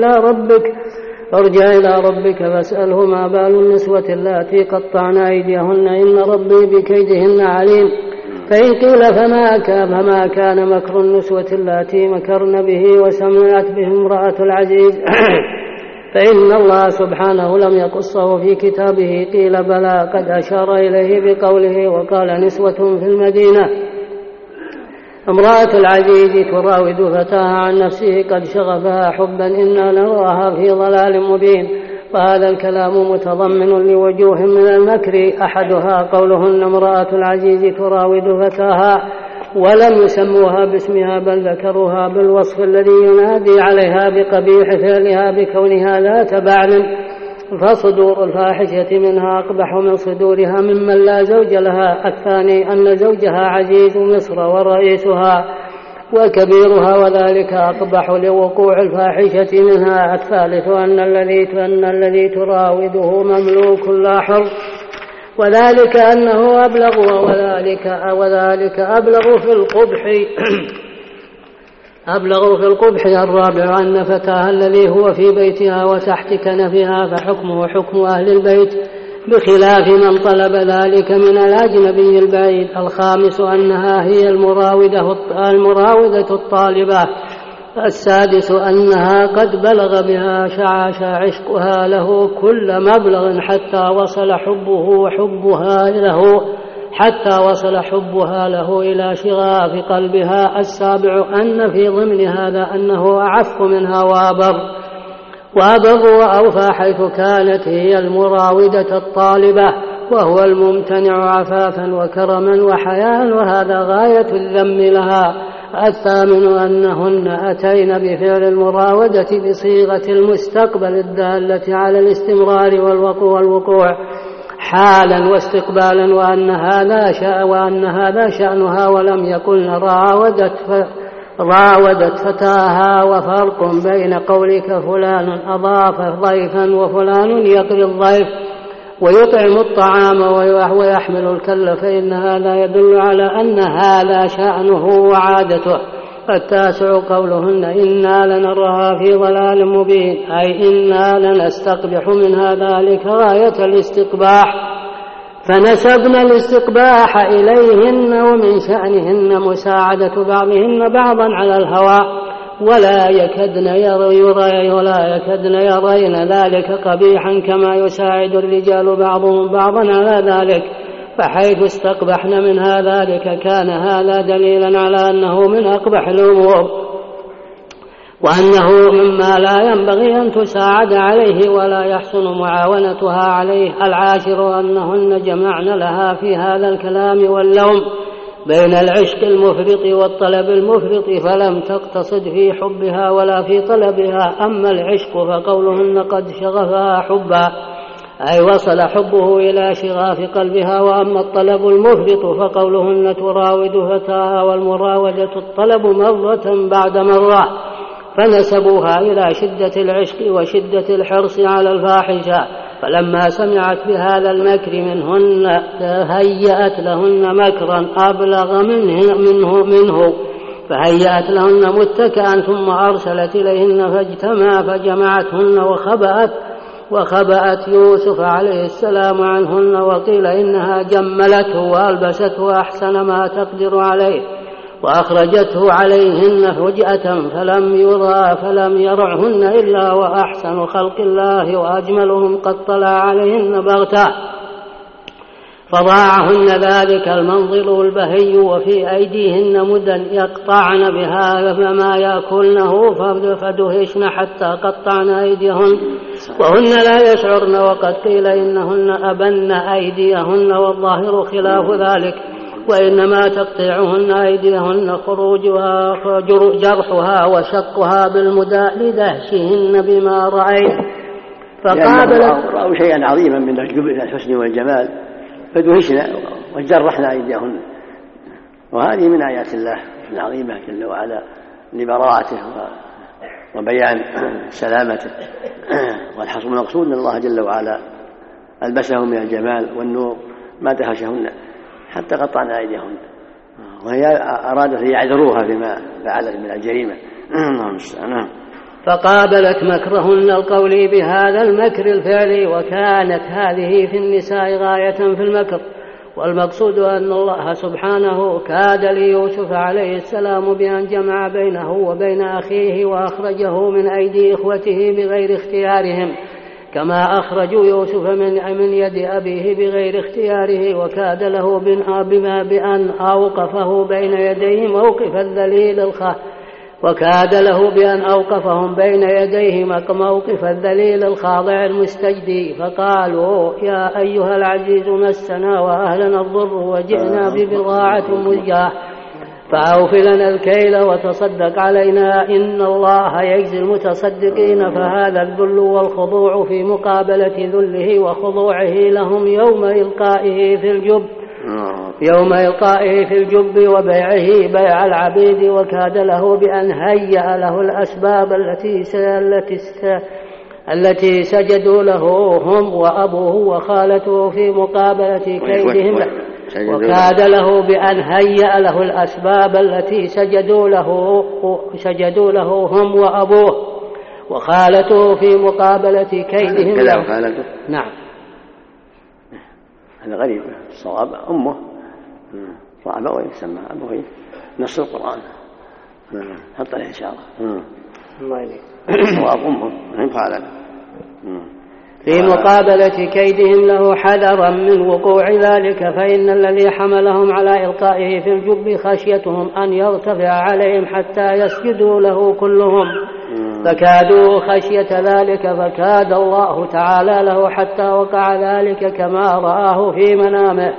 Speaker 5: ارجع إلى ربك فاسأله ما بال النسوة اللاتي قطعن أيديهن إن ربي بكيدهن عليم. فإن قيل فما كان مكر النسوة اللاتي مكرن به وسمعت به امرأة العزيز فإن الله سبحانه لم يقصه في كتابه. قيل بلى، قد أشار إليه بقوله: وقال نسوة في المدينة امرأة العزيز تراود فتاها عن نفسه قد شغفها حبا إنا نراها في ضلال مبين. وهذا الكلام متضمن لوجوه من المكر، أحدها قولهن امرأة العزيز تراود فتاها ولم يسموها باسمها بل ذكروها بالوصف الذي ينادي عليها بقبيح فعلها بكونها ذات بعل. فصدور الفاحشة منها أقبح من صدورها ممن لا زوج لها. الثاني أن زوجها عزيز مصر ورئيسها وكبيرها وذلك أقبح لوقوع الفاحشة منها. الثالث أن الذي تراوده مملوك لا حر وذلك أنه أبلغ وذلك أبلغ في القبح. الرابع أن فتاها الذي هو في بيتها وتحت كنفها فحكمه حكم أهل البيت بخلاف من طلب ذلك من الأجنبي البعيد. الخامس أنها هي المراودة الطالبة. السادس أنها قد بلغ بها شعاش عشقها له كل مبلغ حتى وصل حبها له إلى شغاف قلبها. السابع أن في ضمن هذا أنه أعف منها وأبر وأوفى، حيث كانت هي المراودة الطالبة وهو الممتنع عفافا وكرما وحياء، وهذا غاية الذم لها. الثامن أنهن أتين بفعل المراودة بصيغة المستقبل الدالة على الاستمرار والوقوع حالا واستقبالا، وأن هذا شأنها، ولم يكن راودت فتاها. وفرق بين قولك فلان أضاف ضيفا وفلان يقري الضيف ويطعم الطعام ويحمل الكل، فإن هذا يدل على أن هذا شأنه وعادته. التاسع قولهن إنا لنراها في ضلال مبين، أي إنا لنستقبح منها ذلك غاية الاستقباح، فنسبنا الاستقباح إليهن، ومن شأنهن مساعدة بعضهن بعضا على الهوى، ولا يكدن يرين ذلك قبيحا كما يساعد الرجال بعضهم بعضا على ذلك. فحيث استقبحن منها ذلك كان هذا دليلا على أنه من أقبح الأمور، وأنه مما لا ينبغي أن تساعد عليه ولا يحسن معاونتها عليه. العاشر أنهن جمعن لها في هذا الكلام واللوم بين العشق المفرط والطلب المفرط، فلم تقتصد في حبها ولا في طلبها. أما العشق فقولهن قد شغفها حبا، أي وصل حبه إلى شغاف قلبها. وأما الطلب المفرط فقولهن تراود فتاها، والمراودة الطلب مرة بعد مرة، فنسبوها إلى شدة العشق وشدة الحرص على الفاحشة. فلما سمعت بهذا المكر منهن هيأت لهن مكرا أبلغ منه فهيأت لهن متكئا، ثم أرسلت إليهن فجمعتهن وخبأت يوسف عليه السلام عنهن، وقيل إنها جملته وألبسته أحسن ما تقدر عليه، وأخرجته عليهن فجأة فلم يرعهن إلا وأحسن خلق الله وأجملهم قد طلع عليهن بغتة، فضاعهن ذلك المنظر البهي، وفي أيديهن مدى يقطعن بها ما يأكلنه، فدهشن حتى قطعن أيديهن وهن لا يشعرن. وقد قيل إنهن أبن أيديهن، والظاهر خلاف ذلك، وإنما تقطيعهن أيديهن خروجها جرحها وشقها بالمداء لدهشهن بما رأيت.
Speaker 8: رأوا شيئا عظيما من الحسن والجمال فدهشن وجرحن أيديهن، وهذه من آيات الله العظيمة جل وعلا لبراءته وبيان سلامته. والحصر المقصود أن الله جل وعلا ألبسهم من الجمال والنور ما دهشهن حتى قطعن أيديهن، وهي أرادت أن يعذروها فيما فعلت من الجريمة.
Speaker 5: فقابلت مكرهن القولي بهذا المكر الفعلي، وكانت هذه في النساء غاية في المكر. والمقصود أن الله سبحانه كاد ليوسف عليه السلام بأن جمع بينه وبين أخيه وأخرجه من أيدي إخوته بغير اختيارهم، كما أخرجوا يوسف من يد أبيه بغير اختياره. وكاد له بأن أوقفه بين يديه موقف الذليل وكاد له بأن أوقفهم بين يديه موقف الذليل الخاضع المستجدي. فقالوا يا أيها العزيز مسنا وأهلنا الضر وجئنا ببضاعة مزجاة فأوف لنا الكيل وتصدق علينا إن الله يجزي المتصدقين. فهذا الذل والخضوع في مقابلة ذله وخضوعه لهم يوم إلقائه في الجب وبيعه بيع العبيد. وكاد له بأن هيأ له الأسباب التي سجدوا له هم وأبوه وخالته في مقابلة كيدهم. وكاد له بأن هيأ له الأسباب التي سجدوا له هم وأبوه وخالته في مقابلة كيدهم له. نعم.
Speaker 3: هذا غريب. الصواب أمه وأبويه يسمى أبويه نص القرآن. حط عليه إن شاء الله. الصواب أمه من فعل.
Speaker 5: في مقابلة كيدهم له حذرا من وقوع ذلك، فإن الذي حملهم على إلقائه في الجب خشيتهم أن يرتفع عليهم حتى يسجدوا له كلهم، فكادوا خشية ذلك فكاد الله تعالى له حتى وقع ذلك كما رآه في منامه.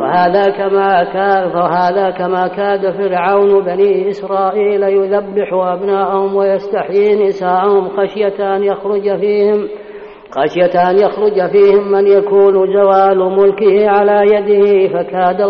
Speaker 5: وهذا كما كاد فرعون بني إسرائيل يذبح أبناءهم ويستحيي نساءهم خشية أن يخرج فيهم من يكون زوال ملكه على يده، فكاده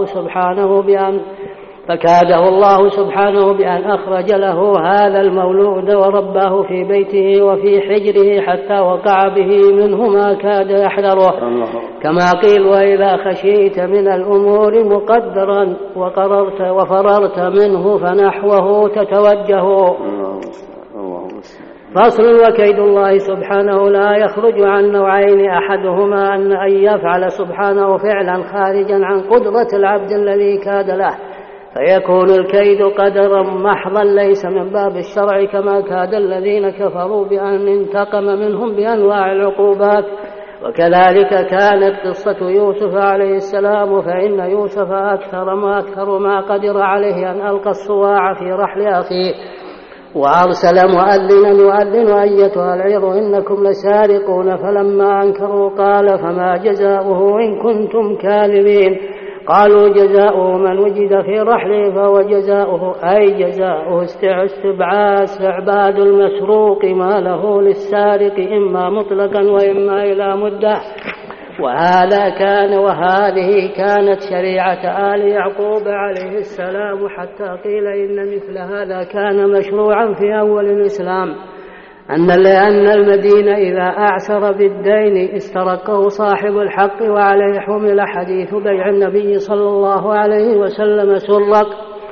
Speaker 5: الله سبحانه بأن أخرج له هذا المولود ورباه في بيته وفي حجره حتى وقع به منه ما كاد يحذره. كما قيل: وإذا خشيت من الأمور مقدرا وفررت منه فنحوه تتوجه. فصل: وكيد الله سبحانه لا يخرج عن نوعين، أحدهما أن يفعل سبحانه فعلا خارجا عن قدرة العبد الذي كاد له، فيكون الكيد قدرا محضا ليس من باب الشرع، كما كاد الذين كفروا بأن انتقم منهم بأنواع العقوبات. وكذلك كانت قصة يوسف عليه السلام، فإن يوسف أكثر ما قدر عليه أن ألقى الصواع في رحل أخيه، وأرسل مؤذنا يؤذن: أيتها العير إنكم لسارقون. فلما أنكروا قال: فما جزاؤه إن كنتم كاذبين؟ قالوا: جزاؤه من وجد في رحله فهو جزاؤه، أي جزاؤه استعباد المسروق ما له للسارق إما مطلقا وإما إلى مدة. وهذه كانت شريعة آل يعقوب عليه السلام، حتى قيل إن مثل هذا كان مشروعا في أول الإسلام، لأن المدين إذا أعسر بالدين استرقه صاحب الحق، وعليه حمل حديث بيع النبي صلى الله عليه وسلم سرق.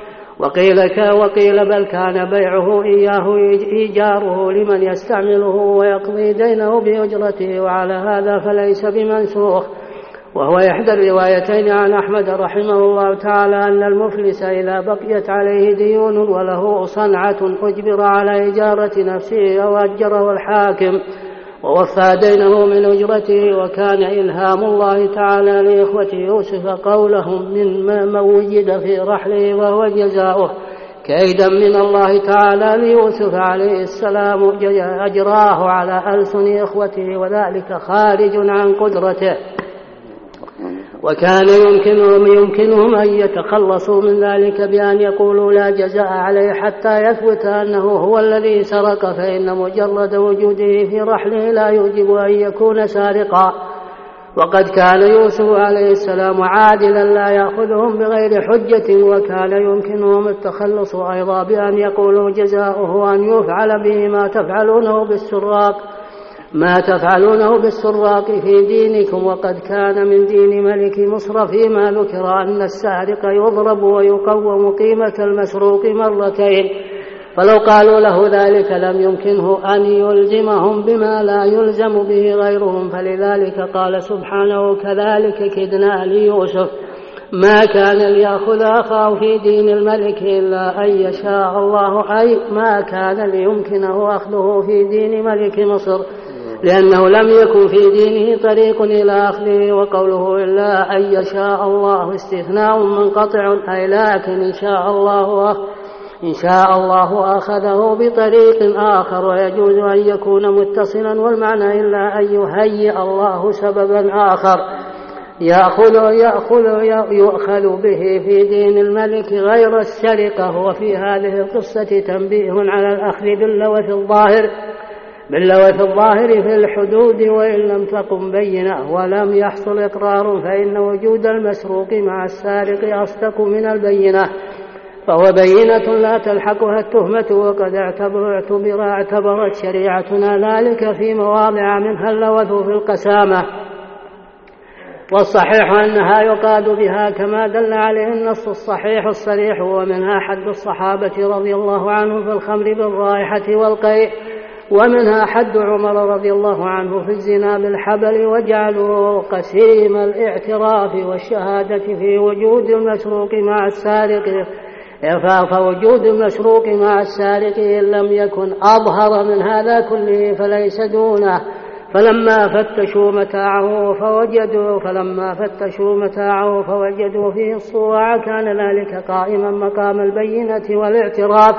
Speaker 5: وقيل بل كان بيعه إياه إيجاره لمن يستعمله ويقضي دينه بأجرته، وعلى هذا فليس بمنسوخ. وهو إحدى الروايتين عن أحمد رحمه الله تعالى أن المفلس إذا بقيت عليه ديون وله صنعة أجبر على إجارة نفسه أو أجره الحاكم ووفى دينه من أجرته. وكان إلهام الله تعالى لإخوة يوسف قولهم: من وجد في رحله وهو جزاؤه، كيدا من الله تعالى ليوسف عليه السلام أجراه على ألسن إخوته، وذلك خارج عن قدرته. وكان يمكنهم أن يتخلصوا من ذلك بأن يقولوا لا جزاء عليه حتى يثبت أنه هو الذي سرق، فإن مجرد وجوده في رحله لا يوجب أن يكون سارقا. وقد كان يوسف عليه السلام عادلا لا يأخذهم بغير حجة، وكان يمكنهم التخلص أيضا بأن يقولوا جزاؤه أن يفعل به ما تفعلونه بالسراق في دينكم. وقد كان من دين ملك مصر فيما ذكر أن السارق يضرب ويقوم قيمة المسروق مرتين، فلو قالوا له ذلك لم يمكنه أن يلزمهم بما لا يلزم به غيرهم. فلذلك قال سبحانه: كذلك كدنا ليوسف ما كان ليأخذ أخاه في دين الملك إلا أن يشاء الله، أي ما كان ليمكنه أخذه في دين ملك مصر، لأنه لم يكن في دينه طريق إلى أخذه. وقوله إلا أن يشاء الله استثناء منقطع، أي لكن إن شاء الله أخذه بطريق آخر، ويجوز أن يكون متصلا، والمعنى إلا أن يهيئ الله سببا آخر يؤخذ به في دين الملك غير السرقة. وفي هذه القصة تنبيه على الأخذ باللوث الظاهر في الحدود، وإن لم تقم بينة ولم يحصل إقرار، فإن وجود المسروق مع السارق أصدق من البينة، فهو بينة لا تلحقها التهمة. وقد اعتبرت شريعتنا ذلك في مواضع منها اللوث في القسامة، والصحيح أنها يقاد بها كما دل عليه النص الصحيح الصريح. ومنها حد الصحابة رضي الله عنهم في الخمر بالرائحة والقيء، ومنها حد عمر رضي الله عنه في الزنا بالحبل وجعله قسيم الاعتراف والشهادة في وجود المسروق مع السارق، فوجود المسروق مع السارق إن لم يكن أظهر من هذا كله فليس دونه. فلما فتشوا متاعه فوجدوا فيه الصواع كان ذلك قائما مقام البينة والاعتراف،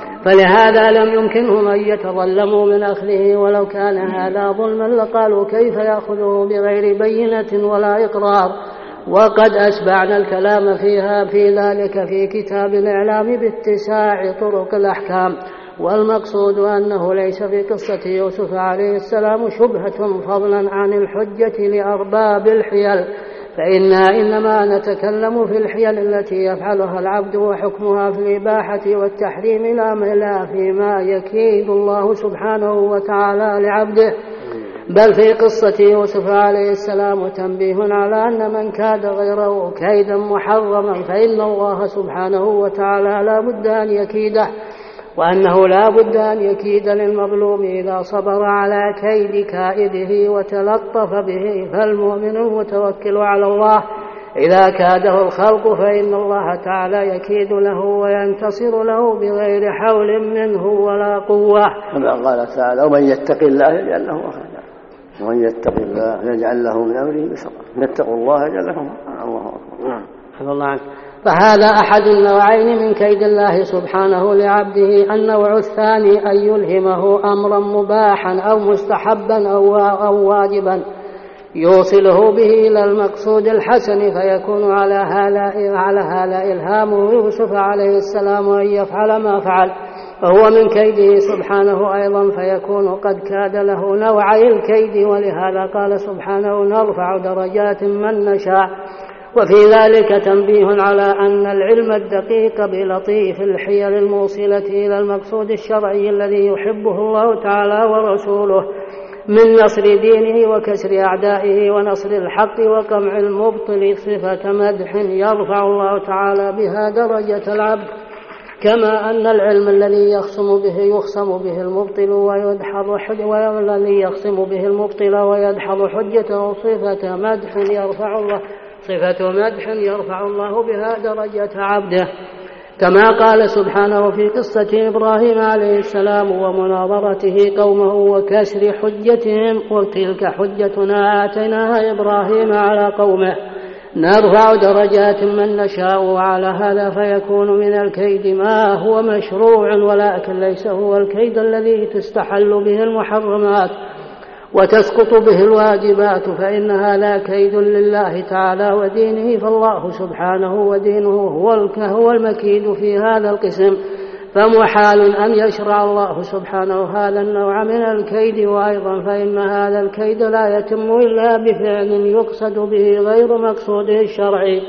Speaker 5: فلهذا لم يمكنهم أن يتظلموا من أخذه، ولو كان هذا ظلما لقالوا كيف يأخذه بغير بينة ولا إقرار. وقد أسبعنا الكلام في ذلك في كتاب الإعلام باتساع طرق الأحكام، والمقصود أنه ليس في قصة يوسف عليه السلام شبهة فضلا عن الحجة لأرباب الحيل، فإنا إنما نتكلم في الحيل التي يفعلها العبد وحكمها في الإباحة والتحريم لا فيما يكيد الله سبحانه وتعالى لعبده. بل في قصة يوسف عليه السلام تنبيه على أن من كاد غيره كيدا محرما فإن الله سبحانه وتعالى لا بد أن يكيده، وأنه لا بد أن يكيد للمظلوم إذا صبر على كيد كائده وتلطف به. فالمؤمن المتوكل على الله إذا كاده الخلق فإن الله تعالى يكيد له وينتصر له بغير حول منه ولا قوة،
Speaker 8: كما قال تعالى ومن يتق الله يجعل له مخرجا ومن يتق الله يجعل له من أمره يسرا يتقوا الله يجعل له الله أكبر.
Speaker 5: فهذا أحد النوعين من كيد الله سبحانه لعبده. النوع الثاني أن يلهمه أمرا مباحا أو مستحبا أو واجبا يوصله به إلى المقصود الحسن، فيكون على هذا إلهامه يوسف عليه السلام أن يفعل ما فعل، فهو من كيده سبحانه أيضا، فيكون قد كاد له نوعي الكيد. ولهذا قال سبحانه نرفع درجات من نشاء. وفي ذلك تنبيه على أن العلم الدقيق بلطيف الحيل الموصلة إلى المقصود الشرعي الذي يحبه الله تعالى ورسوله من نصر دينه وكسر أعدائه ونصر الحق وقمع المبطل صفة مدح يرفع الله تعالى بها درجة العبد، كما أن العلم الذي يخصم به المبطل ويدحض حجته صفة مدح يرفع الله بها درجة عبده، كما قال سبحانه في قصة إبراهيم عليه السلام ومناظرته قومه وكسر حجتهم وتلك حجتنا آتيناها إبراهيم على قومه نرفع درجات من نشاء. وعلى هذا فيكون من الكيد ما هو مشروع ولكن ليس هو الكيد الذي تستحل به المحرمات وتسقط به الواجبات، فإن هذا كيد لله تعالى ودينه، فالله سبحانه ودينه هو المكيد في هذا القسم، فمحال أن يشرع الله سبحانه هذا النوع من الكيد. وأيضا فإن هذا الكيد لا يتم إلا بفعل يقصد به غير مقصوده الشرعي،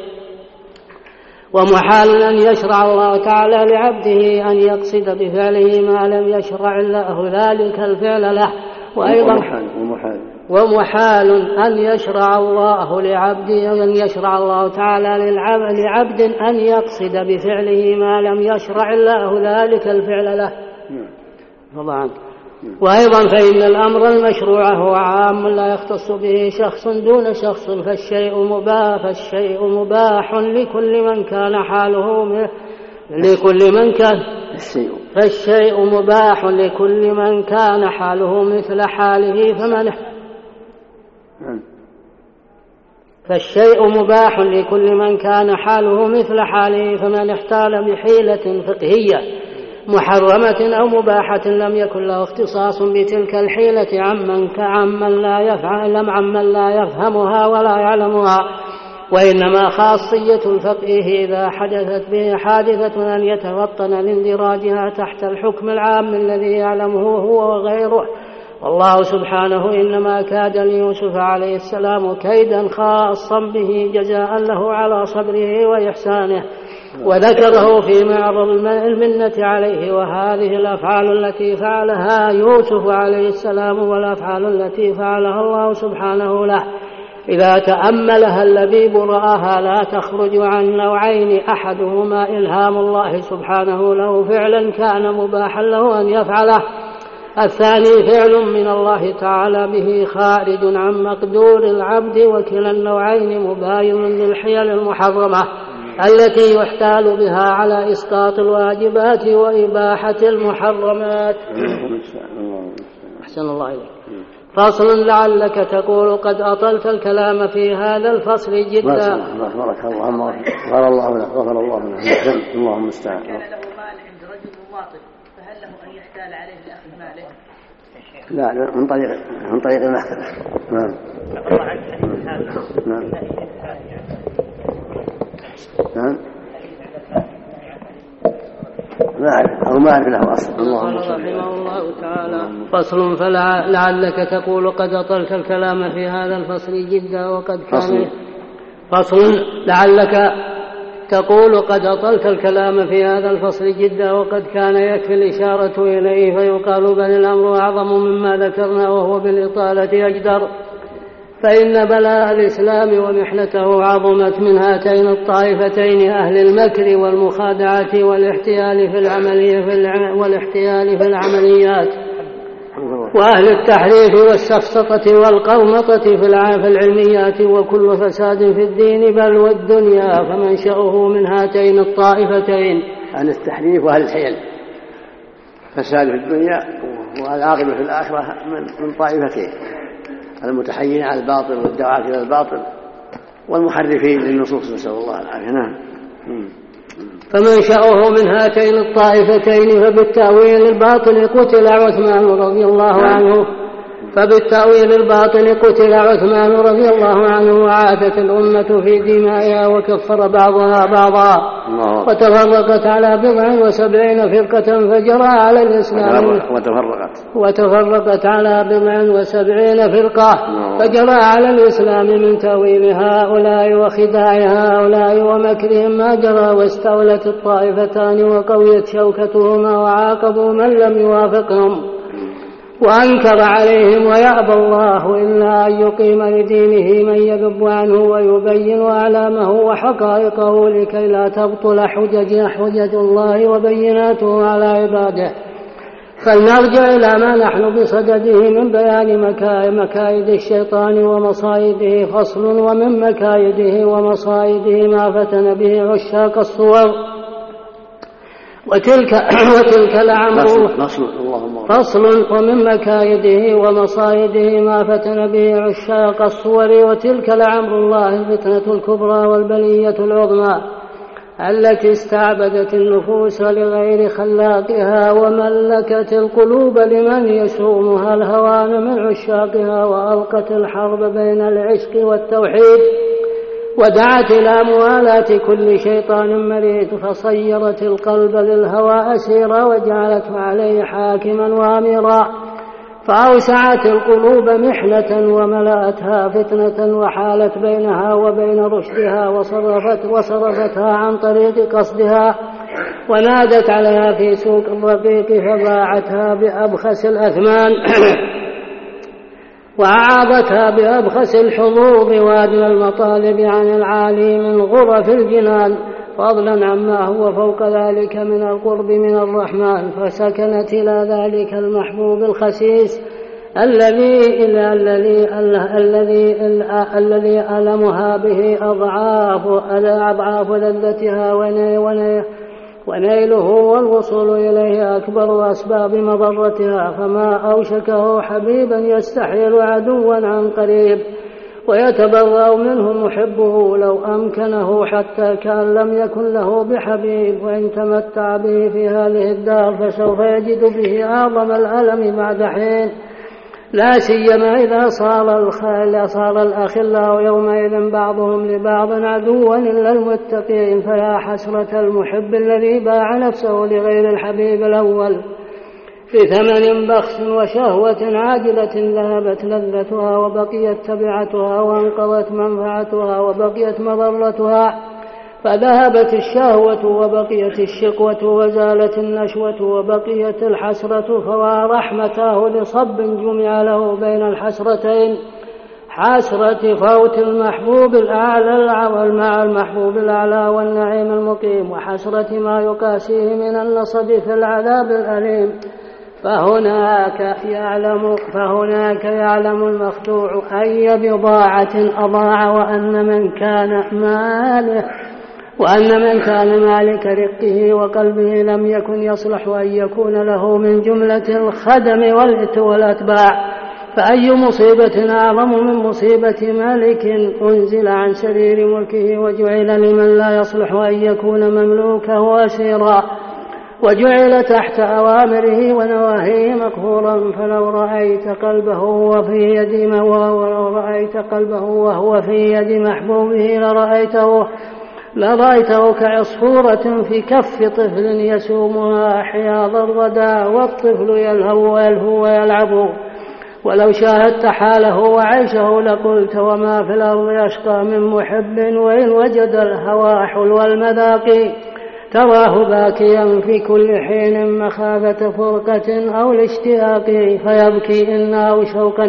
Speaker 5: ومحال أن يشرع الله تعالى لعبده أن يقصد بفعله ما لم يشرع الله ذلك الفعل له. وأيضا ومحال أن يشرع الله لعبده أن يشرع الله تعالى لعبد أن يقصد بفعله ما لم يشرع الله ذلك الفعل له. وأيضا فإن الأمر المشروع هو عام لا يختص به شخص دون شخص، فالشيء مباح لكل من كان حاله مثل حاله فمن احتال بحيلة فقهية محرمة أو مباحة لم يكن له اختصاص بتلك الحيلة عمن لا يفهمها ولا يعلمها، وإنما خاصية الفقه إذا حدثت به حادثة أن يتفطن لاندراجها تحت الحكم العام الذي يعلمه هو وغيره. والله سبحانه إنما كاد ليوسف عليه السلام كيدا خاصا به جزاء له على صبره وإحسانه، وذكره في معرض المنة عليه. وهذه الأفعال التي فعلها يوسف عليه السلام والأفعال التي فعلها الله سبحانه له إذا تأملها اللبيب رآها لا تخرج عن نوعين: أحدهما إلهام الله سبحانه له فعلا كان مباحا له أن يفعله، الثاني فعل من الله تعالى به خارج عن مقدور العبد، وكلا النوعين مباين للحيل المحرمة التي يحتال بها على إسقاط الواجبات وإباحة المحرمات. أحسن الله إليك. فصل لعلك تقول قد أطلت الكلام في هذا الفصل جدا.
Speaker 8: بارك الله، غفر الله لك، غفر الله لك، اللهم المستعان.
Speaker 4: كان له مال عند رجل مواطن، فهل له أن يحتال عليه لأخذ ماله؟
Speaker 8: لا، من طريق المحكمة. نعم. نعم. ما أعرف له أصل.
Speaker 5: اللهم رحمه الله تعالى. فصل فلعلك تقول قد أطلت الكلام في هذا الفصل جدا وقد كان فصل لعلك تقول قد أطلت الكلام في هذا الفصل جدا وقد كان يكفي الإشارة إليه، فيقال بل الأمر أعظم مما ذكرنا وهو بالإطالة أجدر، فإن بلاء الإسلام ومحنته عظمت من هاتين الطائفتين، أهل المكر والمخادعة والاحتيال في العمليات، وأهل التحريف والسفسطة والقرمطة في العلميات، وكل فساد في الدين بل والدنيا، فمنشأه من هاتين الطائفتين.
Speaker 8: أهل التحريف وأهل الحيل، فساد في الدنيا والعاقبة في الآخرة من طائفتين، المتحيين على الباطل والدعاة إلى الباطل والمحرفين للنصوص، نسأل الله العافية. نعم.
Speaker 5: فمنشأه من هاتين الطائفتين، فبالتأويل الباطل قتل عثمان رضي الله عنه، وعادت الأمة في دمائها وكفر بعضها بعضا، وتفرقت على 74 فرقة فجرى على الإسلام، وتفرقت على 74 فرقة فجرى على الإسلام من تأويل هؤلاء وخداع هؤلاء ومكرهم ما جرى، واستولت الطائفتان وقويت شوكتهما وعاقبوا من لم يوافقهم وأنكر عليهم، ويأبى الله إلا أن يقيم لدينه من يذب عنه ويبين أعلامه وحقائقه لكي لا تبطل حجج الله وبيناته على عباده. فلنرجع إلى ما نحن بصدده من بيان مكايد الشيطان ومصائده. فصل. ومن مكايده ومصائده ما فتن به عشاق الصور وتلك لعمره. فصل. ومن مكايده ومصائده ما فتن به عشاق الصور وتلك لعمر الله الفتنة الكبرى والبلية العظمى التي استعبدت النفوس لغير خلاقها وملكت القلوب لمن يسومها الهوان من عشاقها، وألقت الحرب بين العشق والتوحيد، ودعت إلى موالاة كل شيطان مريد، فصيرت القلب للهوى أسيرا وجعلته عليه حاكما وامرا، فأوسعت القلوب محنة وملأتها فتنة، وحالت بينها وبين رشدها وصرفتها عن طريق قصدها، ونادت عليها في سوق الرقيق فباعتها بأبخس الأثمان وأعاضتها بأبخس الحظوظ وأدنى المطالب عن العالي من غرف الجنان، فضلا عما هو فوق ذلك من القرب من الرحمن، فسكنت إلى ذلك المحبوب الخسيس الذي ألمها به أضعاف لذتها ونيله والوصول إليه أكبر أسباب مضرتها، فما أوشكه حبيبا يستحيل عدوا عن قريب ويتبرأ منه محبه لو أمكنه، حتى كان لم يكن له بحبيب، وإن تمتع به في هذه الدار فسوف يجد به أعظم الألم بعد حين، لا سيما إذا صار الأخلاء يومئذ بعضهم لبعض عدوا إلا المتقين، فيا حسرة المحب الذي باع نفسه لغير الحبيب الأول بثمن بخس وشهوة عاجلة ذهبت لذتها وبقيت تبعتها وانقضت منفعتها وبقيت مضرتها، فذهبت الشهوة وبقيت الشقوة وزالت النشوة وبقيت الحسرة، فوا رحمته لصب جمع له بين الحسرتين، حسرة فوت المحبوب الأعلى مع المحبوب الأعلى والنعيم المقيم، وحسرة ما يقاسيه من النصب في العذاب الأليم، فهناك يعلم المخدوع أي بضاعة أضاع وأن من كان مالك رقه وقلبه لم يكن يصلح أن يكون له من جملة الخدم والأتباع، فأي مصيبة أعظم من مصيبة مالك أنزل عن سرير ملكه وجعل لمن لا يصلح أن يكون مملوكه أسيرا وجعل تحت أوامره ونواهيه مقهورا. فلو رأيت قلبه وهو في يد محبوبه لرأيته كعصفورة في كف طفل يسومها حياض الردى والطفل يلهو ويلعب. ولو شاهدت حاله وعيشه لقلت وما في الأرض يشقى من محب، وإن وجد الهوى حلو المذاق تراه باكيا في كل حين مخافة فرقة أو الاشتياق، فيبكي إن أو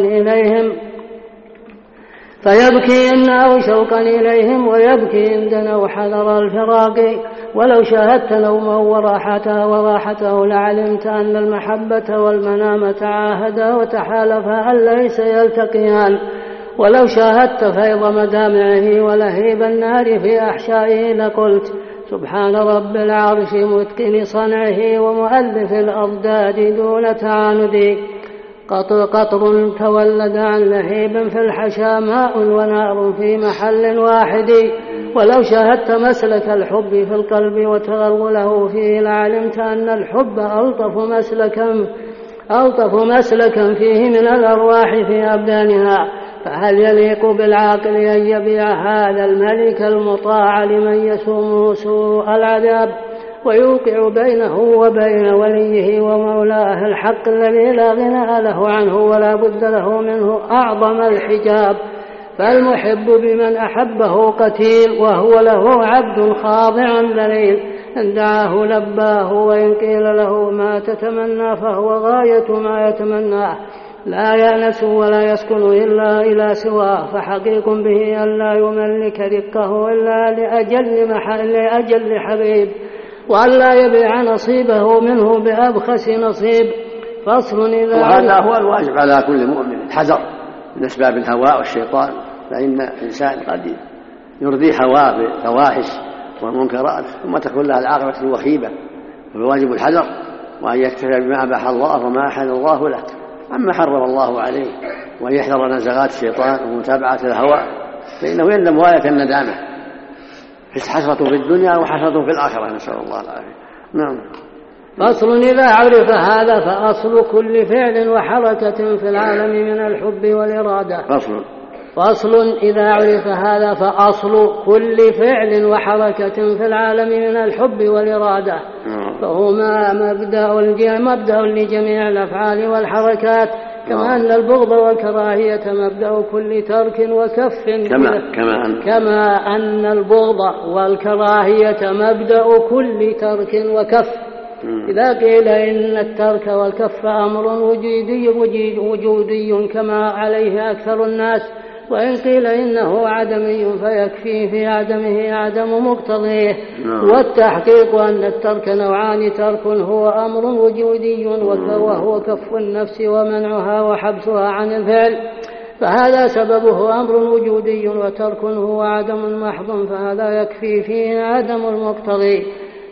Speaker 5: شوقا إليهم ويبكي إن دنوا حذر الفراق. ولو شاهدت نومه وراحته لعلمت أن المحبة والمنام تعاهدا وتحالفا أن ليس يلتقيان. ولو شاهدت فيض مدامعه ولهيب النار في أحشائه لقلت سبحان رب العرش متقن صنعه ومؤلف الأضداد دون تعاند. قطر تولد عن لهيب في الحشا ماء ونار في محل واحد. ولو شاهدت مسلك الحب في القلب وتغلغله فيه لعلمت أن الحب ألطف مسلكا فيه من الأرواح في أبدانها. فهل يليق بالعاقل أن يبيع هذا الملك المطاع لمن يسومه سوء العذاب ويوقع بينه وبين وليه ومولاه الحق الذي لا غنى له عنه ولا بد له منه أعظم الحجاب؟ فالمحب بمن أحبه قتيل وهو له عبد خاضع ذليل، إن دعاه لباه وإن قيل له ما تتمنى فهو غاية ما يتمناه، لا يأنس ولا يسكن إلا إلى سواه، فحقيق به أن لا يملك رقه إلا لأجل حبيب، وأن لا يبيع نصيبه منه بأبخس نصيب. فصل إذا
Speaker 8: وهذا هو الواجب على كل مؤمن، الحذر من أسباب الهوى والشيطان، فإن الإنسان قد يرضي هواه بالفواحش والمنكرات ثم تكون لها العاقبة الوخيبة، والواجب الحذر وأن يكتفي بما أباح الله وما أحل الله له عما حرم الله عليه، وأن يحذر نزغات الشيطان ومتابعة الهوى، فإنه يندم غاية الندامة، حسرة في الدنيا وحسرة في الآخرة، نسأل الله العافية. نعم.
Speaker 5: فصل إذا عرف هذا فأصل كل فعل وحركة في العالم من الحب والإرادة. فصل إذا عرف هذا فأصل كل فعل وحركة في العالم من الحب والإرادة، فهما مبدأ لجميع الأفعال والحركات، كما أن البغض والكراهية مبدأ كل ترك وكف، كما أن البغض والكراهية مبدأ كل ترك وكف. إذا قيل إن الترك والكف أمر وجودي كما عليه أكثر الناس، وإن قيل إنه عدمي فيكفي في عدمه عدم مقتضيه. والتحقيق أن الترك نوعان: ترك هو أمر وجودي وهو كف النفس ومنعها وحبسها عن الفعل، فهذا سببه أمر وجودي، وترك هو عدم محض فهذا يكفي فيه عدم المقتضي.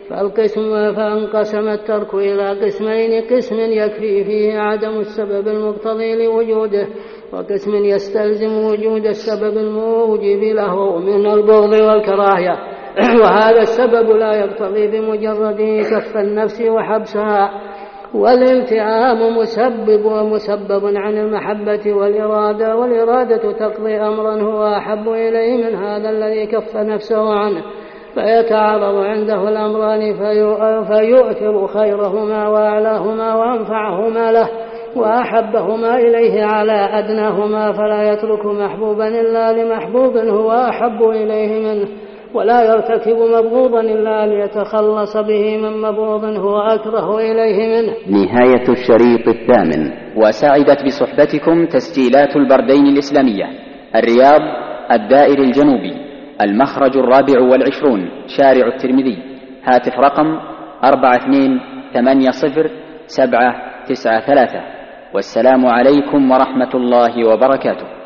Speaker 5: فانقسم الترك إلى قسمين: قسم يكفي فيه عدم السبب المقتضي لوجوده، وقسم يستلزم وجود السبب الموجب له من البغض والكراهية، وهذا السبب لا يقتضي بمجرد كف النفس وحبسها. والالتئام مسبب عن المحبة والإرادة، والإرادة تقضي أمرا هو أحب إليه من هذا الذي كف نفسه عنه، فيتعارض عنده الأمران فيؤثر خيرهما وأعلاهما وأنفعهما له وأحبهما إليه على أدناهما، فلا يترك محبوبا إلا لمحبوب هو أحب إليه منه، ولا يرتكب مبغوضا إلا ليتخلص به من مبغوض هو أكره إليه منه.
Speaker 2: نهاية الشريط 8.
Speaker 11: وسعدت بصحبتكم تسجيلات البردين الإسلامية، الرياض، الدائري الجنوبي، المخرج 24، شارع الترمذي، هاتف رقم 428070 93. والسلام عليكم ورحمة الله وبركاته.